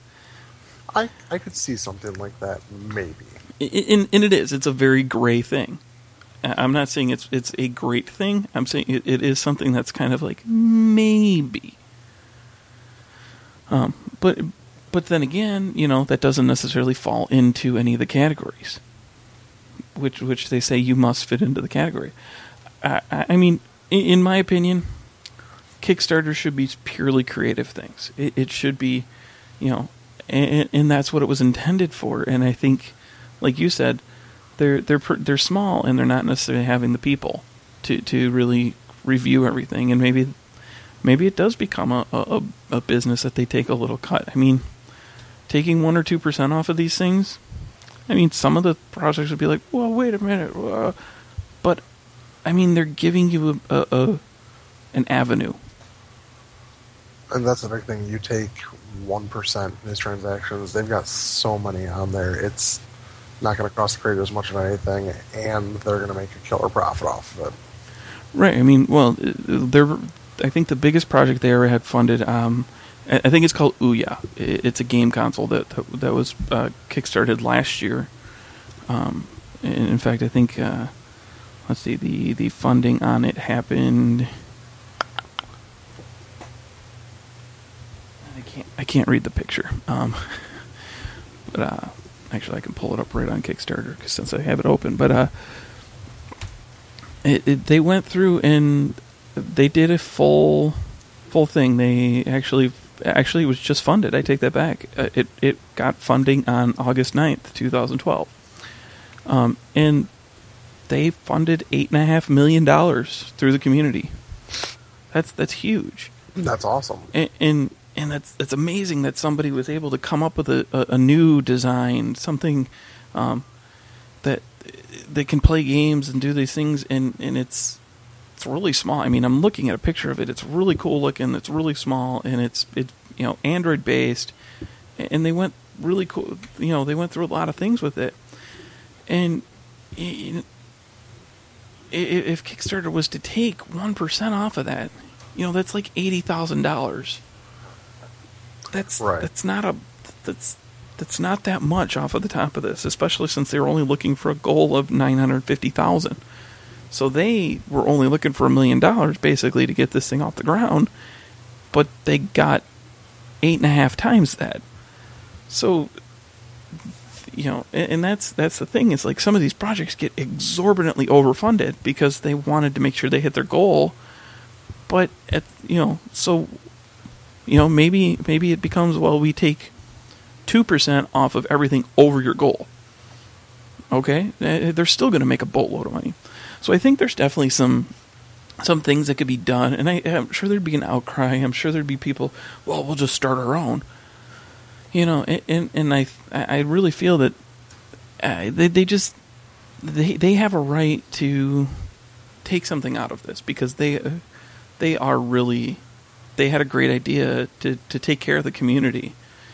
I, I could see something like that, maybe. And, and it is. It's a very gray thing. I'm not saying it's it's a great thing. I'm saying it, it is something that's kind of like, maybe. Um, but but then again, you know, that doesn't necessarily fall into any of the categories, which which they say you must fit into the category. I, I mean, in, in my opinion, Kickstarter should be purely creative things. It, it should be, you know, and, and that's what it was intended for. And I think, like you said, they're they're they're small and they're not necessarily having the people to, to really review everything. And maybe maybe it does become a, a a business that they take a little cut. I mean, taking one or two percent off of these things. I mean, some of the projects would be like, well, wait a minute, uh, but I mean, they're giving you a, a, a an avenue. And that's the big thing. You take one percent in these transactions, they've got so many on there. It's not going to cost the creators much of anything, and they're going to make a killer profit off of it. Right. I mean, well, they're. I think the biggest project they ever had funded. Um, I think it's called Ouya. It's a game console that that was uh, kickstarted last year. Um, and in fact, I think uh, let's see, the the funding on it happened. I can't I can't read the picture. Um, but uh, actually, I can pull it up right on Kickstarter 'cause since I have it open. But uh, it, it, they went through and they did a full full thing. They actually. Actually, it was just funded. I take that back. Uh, it it got funding on August ninth, twenty twelve. Um, and they funded eight and a half million dollars through the community. That's that's huge. That's awesome. And and, and that's that's amazing that somebody was able to come up with a, a, a new design, something um, that that can play games and do these things, and, and it's It's really small. I mean, I'm looking at a picture of it. It's really cool looking. It's really small, and it's it's you know Android based, and they went really cool. You know, they went through a lot of things with it. And if Kickstarter was to take one percent off of that, you know, that's like eighty thousand dollars. That's right. That's not a that's that's not that much off of the top of this, especially since they were only looking for a goal of nine hundred fifty thousand. So they were only looking for a million dollars basically to get this thing off the ground, but they got eight and a half times that. So, you know, and, and that's that's the thing is like some of these projects get exorbitantly overfunded because they wanted to make sure they hit their goal, but at you know so, you know maybe maybe it becomes well we take two percent off of everything over your goal. Okay, they're still going to make a boatload of money. So I think there's definitely some some things that could be done, and I, I'm sure there'd be an outcry. I'm sure there'd be people, well, we'll just start our own. You know, and and I I really feel that uh, they they just they they have a right to take something out of this because they uh, they are really they had a great idea to to take care of the community.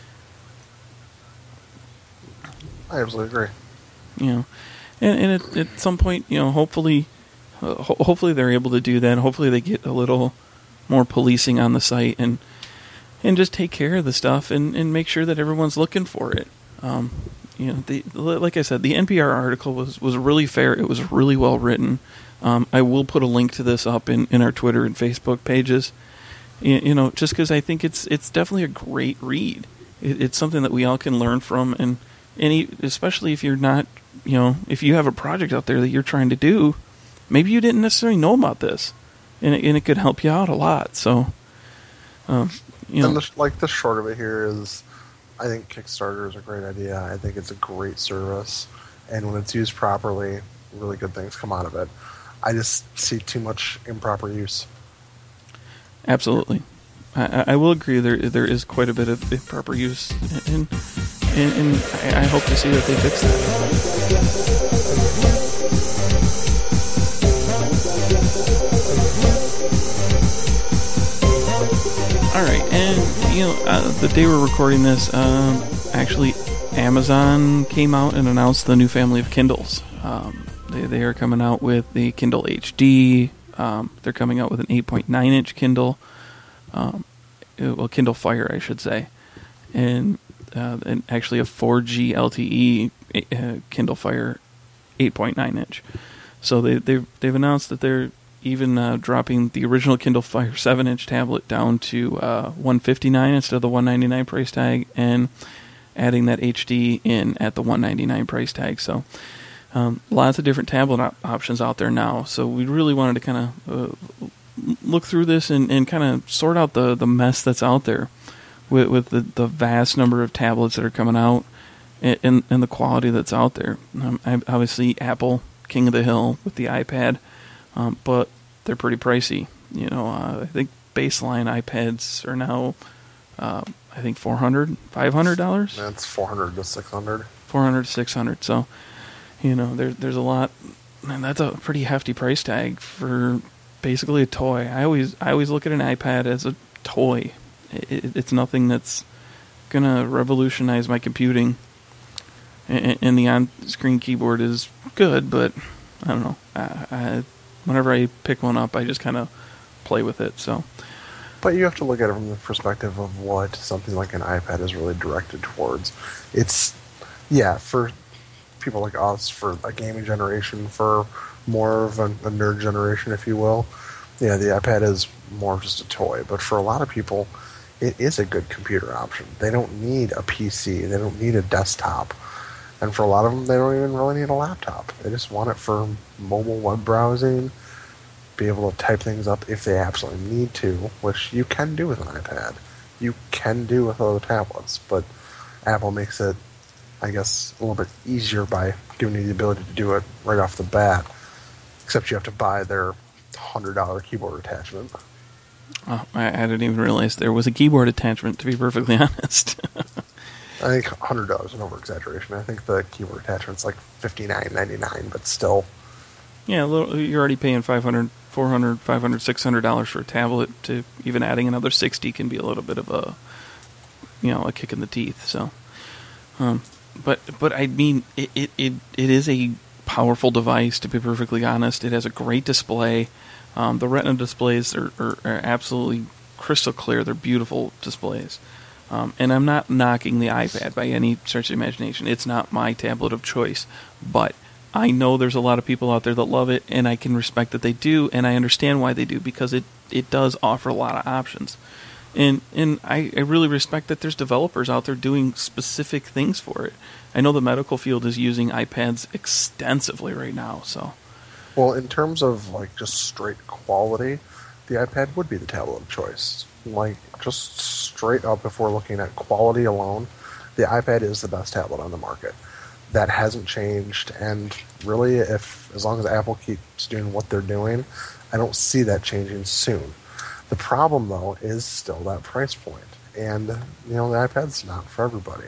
I absolutely agree. You know. And, and at, at some point, you know, hopefully, uh, ho- hopefully they're able to do that. Hopefully they get a little more policing on the site and and just take care of the stuff and, and make sure that everyone's looking for it. Um, you know, the, like I said, the N P R article was, was really fair. It was really well written. Um, I will put a link to this up in, in our Twitter and Facebook pages. You, you know, just because I think it's it's definitely a great read. It, it's something that we all can learn from, and any especially if you're not. You know, if you have a project out there that you're trying to do, maybe you didn't necessarily know about this, and it, and it could help you out a lot. So, um, you know, and the, like the short of it here is, I think Kickstarter is a great idea. I think it's a great service, and when it's used properly, really good things come out of it. I just see too much improper use. Absolutely, I, I will agree. There there is quite a bit of improper use, and and, and I, I hope to see that they fix that. All right, and you know, uh, the day we're recording this, um, actually, Amazon came out and announced the new family of Kindles. Um, they they are coming out with the Kindle H D. Um, they're coming out with an eight point nine inch Kindle. Um, well, Kindle Fire, I should say, and uh, and actually a four G L T E uh, Kindle Fire eight point nine inch. So they they've they've announced that they're even uh, dropping the original Kindle Fire seven inch tablet down to uh, one fifty-nine instead of the one ninety-nine price tag, and adding that H D in at the one ninety-nine price tag. So um, lots of different tablet op- options out there now. So we really wanted to kind of uh, look through this and, and kind of sort out the, the mess that's out there with, with the, the vast number of tablets that are coming out and, and, and the quality that's out there. Um, obviously, Apple, king of the hill with the iPad, um, but they're pretty pricey. You know, uh, I think baseline iPads are now, uh, I think four hundred dollars, five hundred dollars? That's four hundred to six hundred. four hundred to six hundred. So, you know, there, there's a lot, and that's a pretty hefty price tag for basically a toy. I always I always look at an iPad as a toy. It, it, it's nothing that's gonna revolutionize my computing. and, and the on-screen keyboard is good, but I don't know. I, I, whenever I pick one up, I just kind of play with it. So, but you have to look at it from the perspective of what something like an iPad is really directed towards. It's, yeah, for people like us, for a gaming generation, for more of a, a nerd generation, if you will. Yeah, the iPad is more just a toy, but for a lot of people, it is a good computer option. They don't need a P C. They don't need a desktop. And for a lot of them, they don't even really need a laptop. They just want it for mobile web browsing, be able to type things up if they absolutely need to, which you can do with an iPad. You can do with other tablets, but Apple makes it, I guess, a little bit easier by giving you the ability to do it right off the bat, except you have to buy their one hundred dollars keyboard attachment. Oh, I, I didn't even realize there was a keyboard attachment, to be perfectly honest. I think one hundred dollars is an over-exaggeration. I think the keyboard attachment's like fifty-nine ninety-nine, but still. Yeah, a little, you're already paying five hundred dollars, four hundred dollars, five hundred dollars, six hundred dollars for a tablet. To even adding another sixty can be a little bit of a, you know, a kick in the teeth. So, um, but but I mean, it, it, it, it is a powerful device, to be perfectly honest. It has a great display. Um, the Retina displays are, are, are absolutely crystal clear. They're beautiful displays. Um, and I'm not knocking the iPad by any stretch of the imagination. It's not my tablet of choice. But I know there's a lot of people out there that love it, and I can respect that they do, and I understand why they do, because it, it does offer a lot of options. And and I, I really respect that there's developers out there doing specific things for it. I know the medical field is using iPads extensively right now. So, well, in terms of like just straight quality, the iPad would be the tablet of choice. Like, just straight up, if we're looking at quality alone, the iPad is the best tablet on the market. That hasn't changed, and really, if as long as Apple keeps doing what they're doing, I don't see that changing soon. The problem, though, is still that price point, and you know the iPad's not for everybody.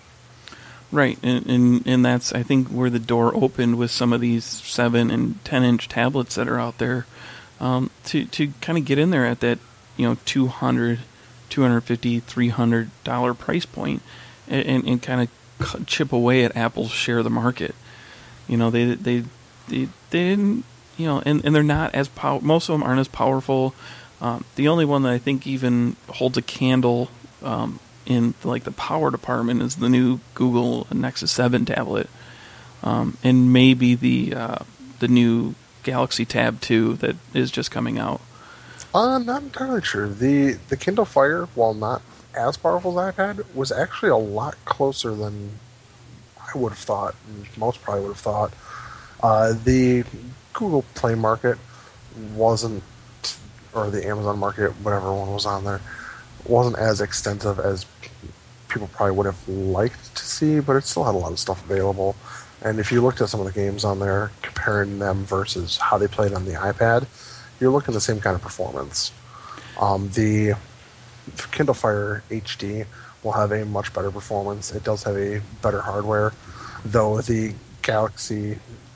Right, and, and and that's, I think, where the door opened with some of these seven and ten inch tablets that are out there, um, to to kind of get in there at that, you know, two hundred, two hundred fifty, three hundred dollar price point, and, and, and kind of chip away at Apple's share of the market. You know, they they they, they didn't, you know, and, and they're not as pow- most of them aren't as powerful. Um, the only one that I think even holds a candle um, in like the power department is the new Google Nexus seven tablet, um, and maybe the uh, the new Galaxy Tab two that is just coming out. Uh, not entirely sure. The the Kindle Fire, while not as powerful as iPad, was actually a lot closer than I would have thought, and most probably would have thought. Uh, the Google Play market wasn't, or the Amazon market, whatever one was on there, wasn't as extensive as people probably would have liked to see, but it still had a lot of stuff available. And if you looked at some of the games on there, comparing them versus how they played on the iPad, you're looking at the same kind of performance. Um, the Kindle Fire H D will have a much better performance. It does have a better hardware, though the Galaxy,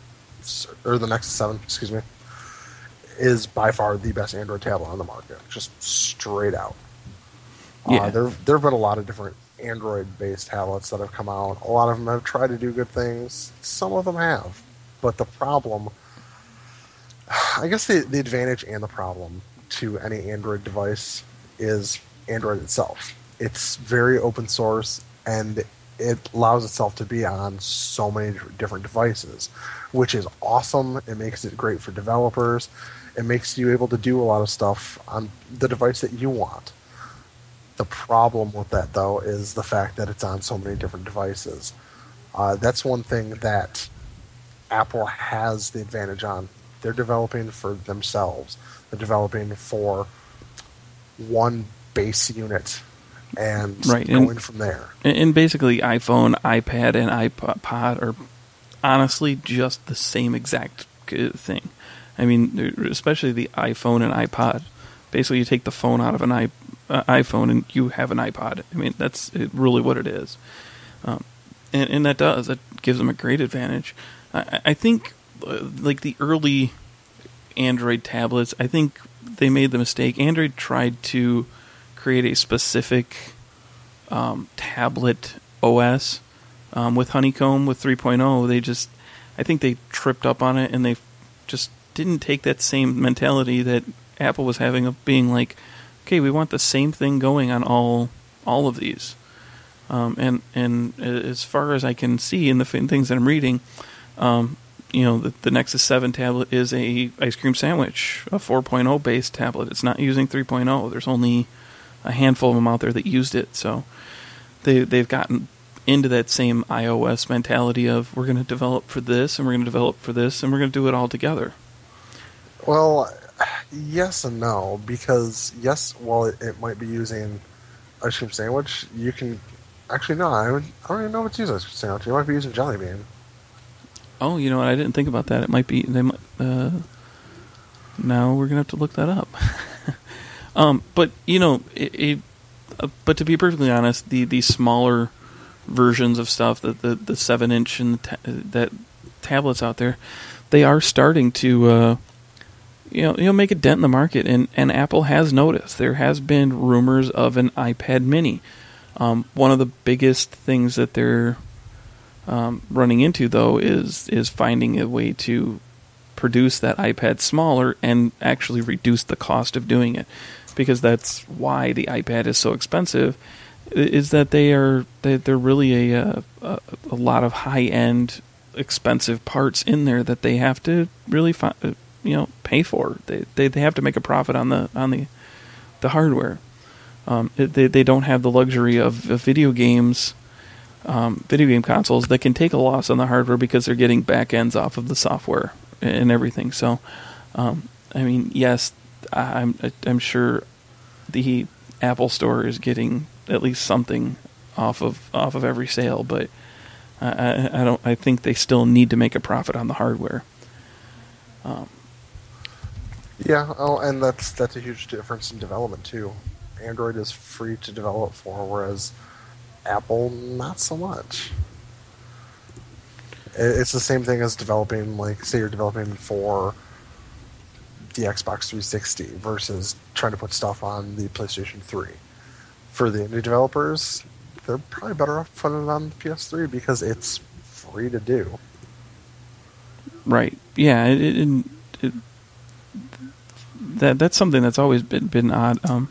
or the Nexus seven, excuse me, is by far the best Android tablet on the market, just straight out. Yeah. Uh, there, there have been a lot of different Android-based tablets that have come out. A lot of them have tried to do good things. Some of them have. But the problem, I guess the, the advantage and the problem to any Android device is Android itself. It's very open source, and it allows itself to be on so many different devices, which is awesome. It makes it great for developers. It makes you able to do a lot of stuff on the device that you want. The problem with that, though, is the fact that it's on so many different devices. Uh, that's one thing that Apple has the advantage on. They're developing for themselves. They're developing for one base unit and right. going and, from there. And basically iPhone, iPad, and iPod are honestly just the same exact thing. I mean, especially the iPhone and iPod. Basically, you take the phone out of an iPod. Uh, iPhone and you have an iPod. I mean, that's really what it is, um, and, and that does that gives them a great advantage. I, I think, uh, like the early Android tablets, I think they made the mistake. Android tried to create a specific um, tablet O S, Um, with Honeycomb, with three point oh, they just, I think they tripped up on it, and they just didn't take that same mentality that Apple was having of being like, okay, we want the same thing going on all all of these. Um, and and as far as I can see in the things that I'm reading, um, you know, the, the Nexus seven tablet is a ice cream sandwich, a four point oh based tablet. It's not using three point oh. There's only a handful of them out there that used it. So they they've gotten into that same iOS mentality of we're going to develop for this and we're going to develop for this and we're going to do it all together. Well, yes and no, because yes, while it, it might be using ice cream sandwich, you can actually no. I don't, I don't even know if it's using ice cream sandwich. You might be using Jelly Bean. Oh, you know what? I didn't think about that. It might be. They might. Uh, now we're gonna have to look that up. um, but you know, it, it, uh, but to be perfectly honest, the the smaller versions of stuff, the the, the seven inch and the ta- that tablets out there, they are starting to uh, you know you know make a dent in the market, and, and Apple has noticed. There has been rumors of an iPad Mini. Um, one of the biggest things that they're um, running into, though, is is finding a way to produce that iPad smaller and actually reduce the cost of doing it, because that's why the iPad is so expensive. Is that they are they, they're really a, a a lot of high end, expensive parts in there that they have to really fi- you know pay for. They, they they have to make a profit on the on the the hardware. Um, it, they they don't have the luxury of, of video games, um, video game consoles that can take a loss on the hardware because they're getting back ends off of the software and everything. So, um, I mean, yes, I'm I'm sure the Apple Store is getting at least something off of off of every sale, but I, I don't. I think they still need to make a profit on the hardware. Um, yeah, oh, and that's that's a huge difference in development too. Android is free to develop for, whereas Apple not so much. It's the same thing as developing, like, say you're developing for the Xbox three sixty versus trying to put stuff on the PlayStation three. For the indie developers, they're probably better off putting it on the P S three because it's free to do. Right. Yeah. It, it, it, that that's something that's always been been odd. Um,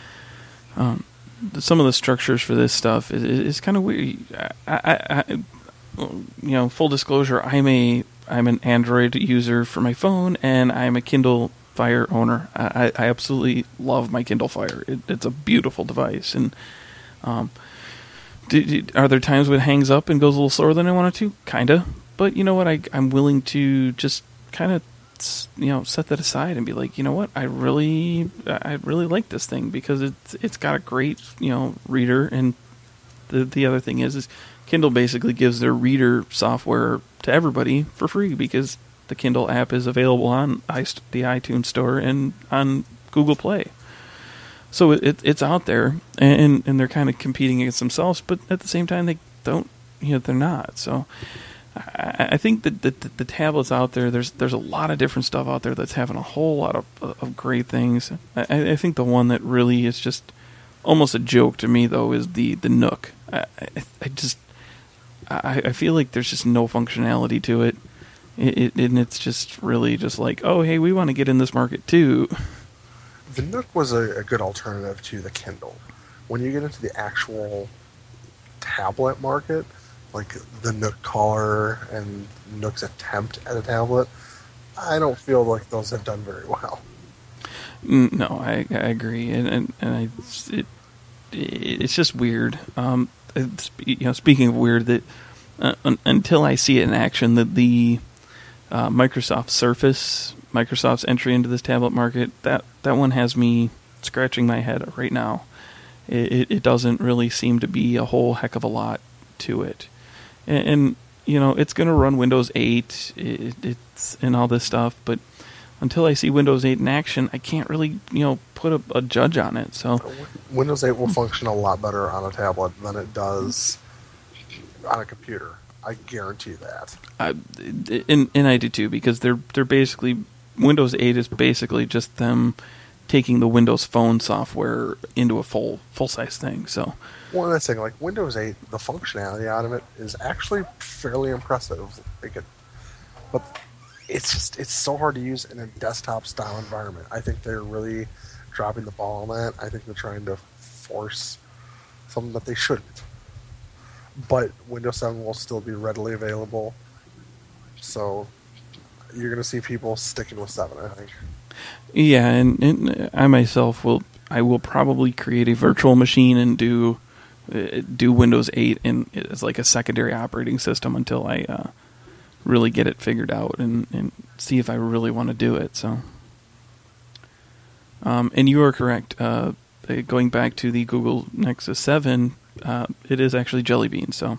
um, some of the structures for this stuff is, is kind of weird. I, I, I, you know, full disclosure, I'm a I'm an Android user for my phone, and I'm a Kindle Fire owner. I, I absolutely love my Kindle Fire. It, it's a beautiful device, and um, do, do, are there times when it hangs up and goes a little slower than I want it to? Kinda, but you know what? I I'm willing to just kind of you know set that aside and be like, you know what? I really I really like this thing because it's it's got a great you know reader, and the the other thing is is Kindle basically gives their reader software to everybody for free because the Kindle app is available on the iTunes Store and on Google Play. So it, it, it's out there, and and they're kind of competing against themselves, but at the same time, they don't, you know, they're not. So I, I think that the, the, the tablets out there, there's there's a lot of different stuff out there that's having a whole lot of, of great things. I, I think the one that really is just almost a joke to me, though, is the, the Nook. I, I, I just, I, I feel like there's just no functionality to it. It, it, and it's just really just like, oh, hey, we want to get in this market too. The Nook was a, a good alternative to the Kindle. When you get into the actual tablet market, like the Nook Color and Nook's attempt at a tablet, I don't feel like those have done very well. No, I, I agree, and and, and I, it, it's just weird. Um, it's, you know, speaking of weird, that uh, un, until I see it in action, that the Uh, Microsoft Surface, Microsoft's entry into this tablet market, that, that one has me scratching my head right now. It, it, it doesn't really seem to be a whole heck of a lot to it. And, and you know, it's going to run Windows eight it, it's and all this stuff, but until I see Windows eight in action, I can't really, you know, put a, a judge on it. So Windows eight will function a lot better on a tablet than it does on a computer. I guarantee that. I, and, and I do too, because they're they're basically Windows eight is basically just them taking the Windows Phone software into a full full size thing. So, one other thing, like Windows eight, the functionality out of it is actually fairly impressive. Like it, but it's just it's so hard to use in a desktop style environment. I think they're really dropping the ball on that. I think they're trying to force something that they shouldn't. But Windows seven will still be readily available, so you're going to see people sticking with seven, I think. Yeah, and, and I myself will I will probably create a virtual machine and do uh, do Windows eight in as like a secondary operating system until I uh, really get it figured out and, and see if I really want to do it. So, um, and you are correct. Uh, going back to the Google Nexus seven, uh, it is actually Jelly Bean. So,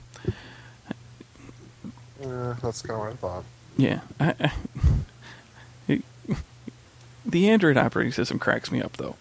uh, that's kind of what I thought. Yeah. I, I, it, the Android operating system cracks me up, though.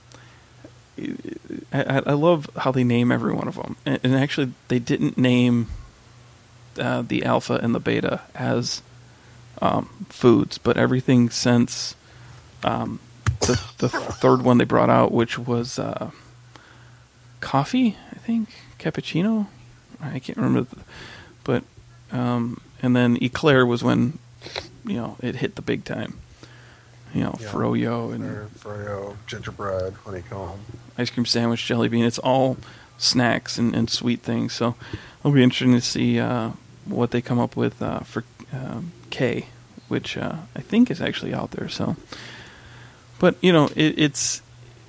I, I love how they name every one of them. And, and actually, they didn't name uh, the alpha and the beta as um, foods, but everything since um, the, the third one they brought out, which was uh, coffee, I think, cappuccino. I can't remember, the, but um, and then Eclair was when you know it hit the big time. You know, yeah. Froyo and Froyo, gingerbread, honeycomb, ice cream sandwich, jelly bean. It's all snacks and, and sweet things. So it'll be interesting to see uh, what they come up with uh, for um, K, which uh, I think is actually out there. So, but you know, it, it's.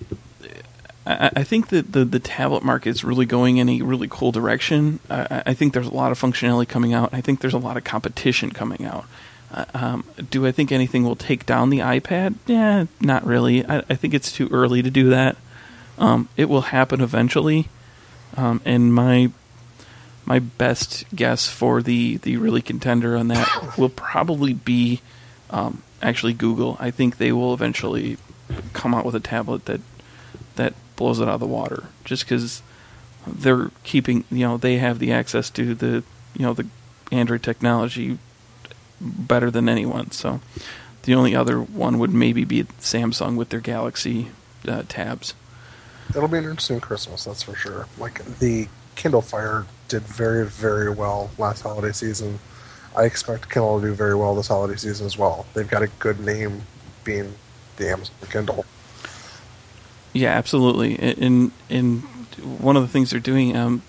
I, I think that the, the tablet market is really going in a really cool direction. I, I think there's a lot of functionality coming out. I think there's a lot of competition coming out. Uh, um, do I think anything will take down the iPad? Yeah, not really. I, I think it's too early to do that. Um, it will happen eventually, um, and my my best guess for the, the really contender on that will probably be um, actually Google. I think they will eventually come out with a tablet that that blows it out of the water, just because they're keeping, you know, they have the access to the, you know, the Android technology better than anyone. So the only other one would maybe be Samsung with their Galaxy uh, tabs. It'll be an interesting Christmas, that's for sure. Like, the Kindle Fire did very, very well last holiday season. I expect Kindle to do very well this holiday season as well. They've got a good name being the Amazon Kindle. Yeah, absolutely. And, and one of the things they're doing, um,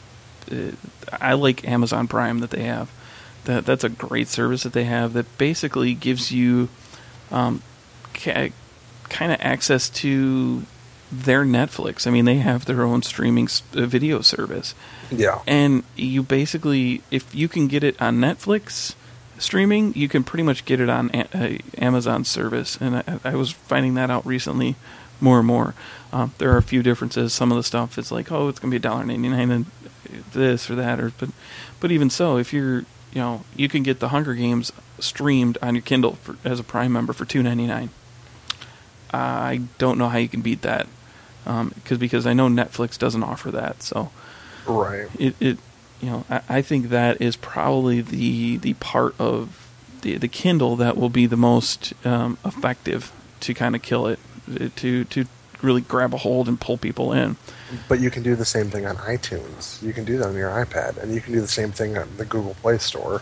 I like Amazon Prime that they have. That that's a great service that they have that basically gives you um, ca- kind of access to their Netflix. I mean, they have their own streaming video service. Yeah. And you basically, if you can get it on Netflix streaming, you can pretty much get it on a- Amazon service. And I, I was finding that out recently more and more. Um, there are a few differences. Some of the stuff is like, oh, it's going to be one dollar ninety-nine and this or that. or But, but even so, if you're You know, you can get the Hunger Games streamed on your Kindle for, as a Prime member for two ninety-nine. I don't know how you can beat that, um, cause, because I know Netflix doesn't offer that. So, right. It, it you know, I, I think that is probably the the part of the the Kindle that will be the most um, effective to kind of kill it, to to really grab a hold and pull people in. But you can do the same thing on iTunes. You can do that on your iPad, and you can do the same thing on the Google Play Store.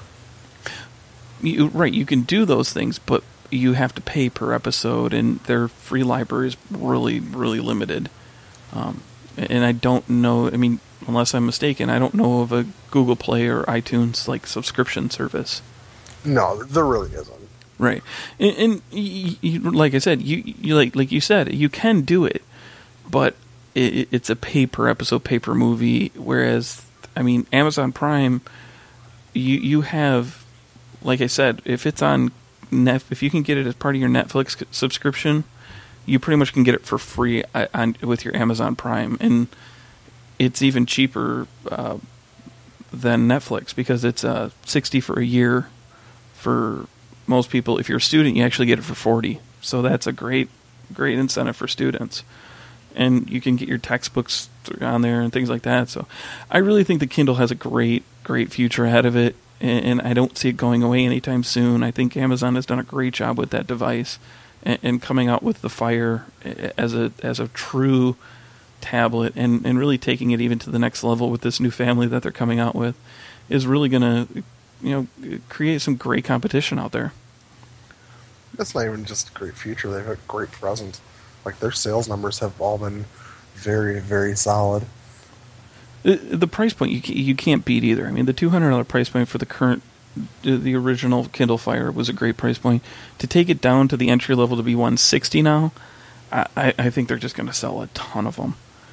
You, right, you can do those things, but you have to pay per episode, and their free library is really, really limited. Um, and I don't know, I mean, unless I'm mistaken, I don't know of a Google Play or iTunes like subscription service. No, there really isn't. Right, and, and you, you, like I said, you, you like like you said, you can do it, but it, it's a pay per episode, pay per movie. Whereas, I mean, Amazon Prime, you you have, like I said, if it's on Net, if you can get it as part of your Netflix subscription, you pretty much can get it for free on, with your Amazon Prime, and it's even cheaper uh, than Netflix because it's uh, sixty for a year for. Most people, if you're a student, you actually get it for forty. So that's a great, great incentive for students. And you can get your textbooks on there and things like that. So I really think the Kindle has a great, great future ahead of it. And I don't see it going away anytime soon. I think Amazon has done a great job with that device. and, and coming out with the Fire as a as a true tablet, and, and really taking it even to the next level with this new family that they're coming out with, is really going to, you know, create some great competition out there. That's not even just a great future. They've got great present. Like, their sales numbers have all been very, very solid. The, the price point, you you can't beat either. I mean, the two hundred dollars price point for the current, the original Kindle Fire was a great price point. To take it down to the entry level to be one hundred sixty dollars now, I, I think they're just going to sell a ton of them.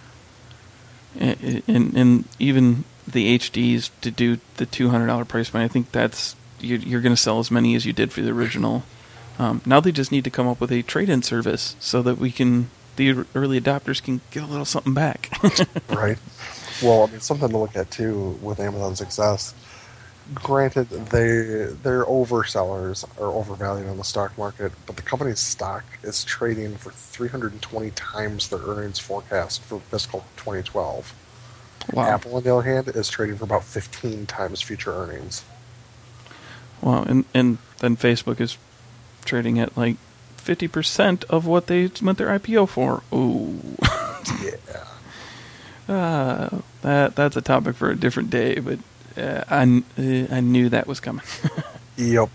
And, and, and even the H Ds to do the two hundred dollars price point, I think that's you're, you're going to sell as many as you did for the original. Um, now they just need to come up with a trade-in service so that we can, the early adopters can get a little something back. Right. Well, I mean, something to look at too with Amazon's success. Granted, they they're oversellers or overvalued on the stock market, but the company's stock is trading for three hundred twenty times their earnings forecast for fiscal twenty twelve. Wow. Apple, on the other hand, is trading for about fifteen times future earnings. Wow, and and then Facebook is trading at like fifty percent of what they went their I P O for. Ooh. Yeah. Uh, that that's a topic for a different day, but uh, I, uh, I knew that was coming. Yep.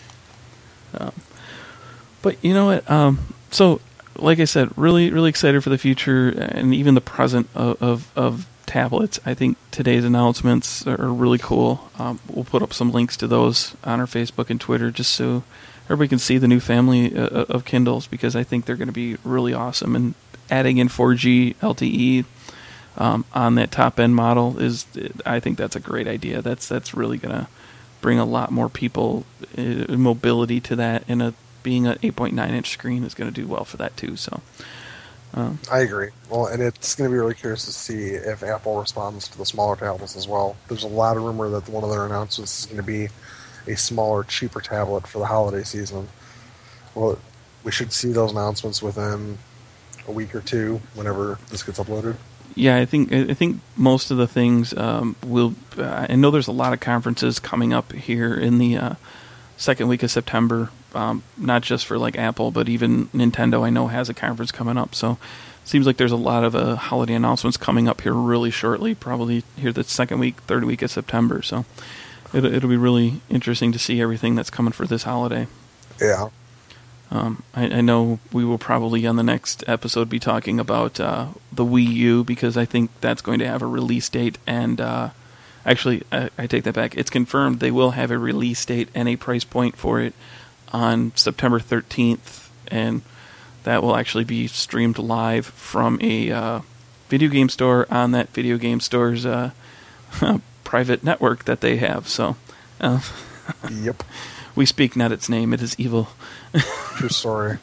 Um, but you know what? Um, so, like I said, really, really excited for the future and even the present of, of, of tablets. I think today's announcements are really cool. Um, we'll put up some links to those on our Facebook and Twitter just so everybody can see the new family uh, of Kindles, because I think they're going to be really awesome. And adding in four G L T E um, on that top end model is, I think that's a great idea. That's that's really going to bring a lot more people uh, mobility to that, and a being an eight point nine inch screen is going to do well for that too. So um, I agree. Well, and it's going to be really curious to see if Apple responds to the smaller tablets as well. There's a lot of rumor that one of their announcements is going to be a smaller, cheaper tablet for the holiday season. Well, we should see those announcements within a week or two, whenever this gets uploaded. Yeah, I think I think most of the things um, will. Uh, I know there's a lot of conferences coming up here in the uh, second week of September. Um, not just for like Apple, but even Nintendo, I know, has a conference coming up. So it seems like there's a lot of uh, holiday announcements coming up here really shortly. Probably here the second week, third week of September. So it'll, it'll be really interesting to see everything that's coming for this holiday. Yeah. Um, I, I know we will probably on the next episode be talking about uh, the Wii U, because I think that's going to have a release date. And uh, actually, I, I take that back. It's confirmed they will have a release date and a price point for it on September thirteenth, and that will actually be streamed live from a uh, video game store on that video game store's uh, private network that they have. So, uh, Yep. we speak not its name; it is evil. True story.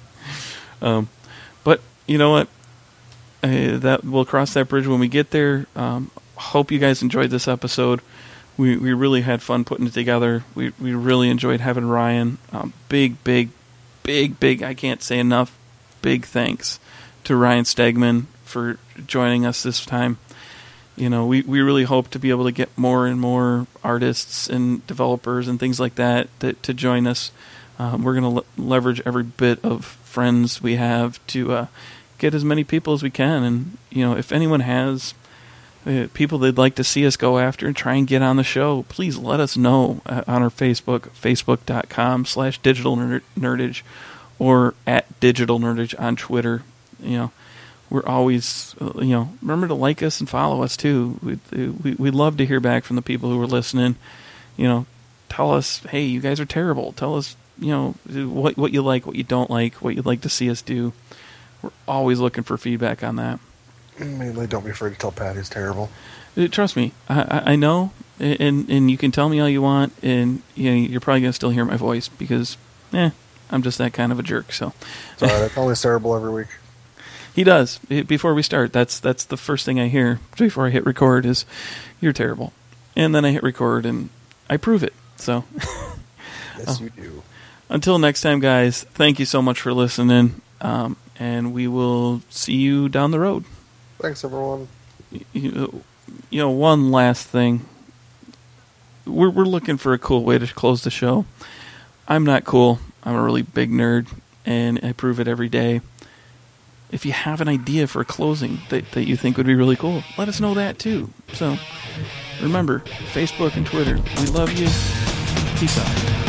um, but you know what? Uh, that we'll cross that bridge when we get there. Um, hope you guys enjoyed this episode. We we really had fun putting it together. We we really enjoyed having Ryan. Um, big big big big. I can't say enough. Big thanks to Ryan Stegman for joining us this time. You know, we, we really hope to be able to get more and more artists and developers and things like that, that to join us. Um, we're going to le- leverage every bit of friends we have to uh, get as many people as we can. And, you know, if anyone has uh, people they'd like to see us go after and try and get on the show, please let us know uh, on our Facebook, facebook.com slash digital nerdage, or at digital nerdage on Twitter. You know, we're always, you know, remember to like us and follow us too. We, we, we'd love to hear back from the people who are listening. You know, tell us, hey, you guys are terrible. Tell us, you know, what what you like, what you don't like, what you'd like to see us do. We're always looking for feedback on that. Mainly, don't be afraid to tell Pat he's terrible. Uh, Trust me, I, I, I know, and and you can tell me all you want, and you know, you're probably gonna still hear my voice because, eh, I'm just that kind of a jerk. So, It's all right. I tell he's terrible every week. He does. Before we start, that's that's the first thing I hear before I hit record is, "You're terrible," and then I hit record and I prove it. So, Yes, oh. you do. Until next time, guys. Thank you so much for listening, um, and we will see you down the road. Thanks, everyone. You, you know, one last thing. We're we're looking for a cool way to close the show. I'm not cool. I'm a really big nerd. and I prove it every day. If you have an idea for a closing that, that you think would be really cool, let us know that too. So remember, Facebook and Twitter, we love you. Peace out.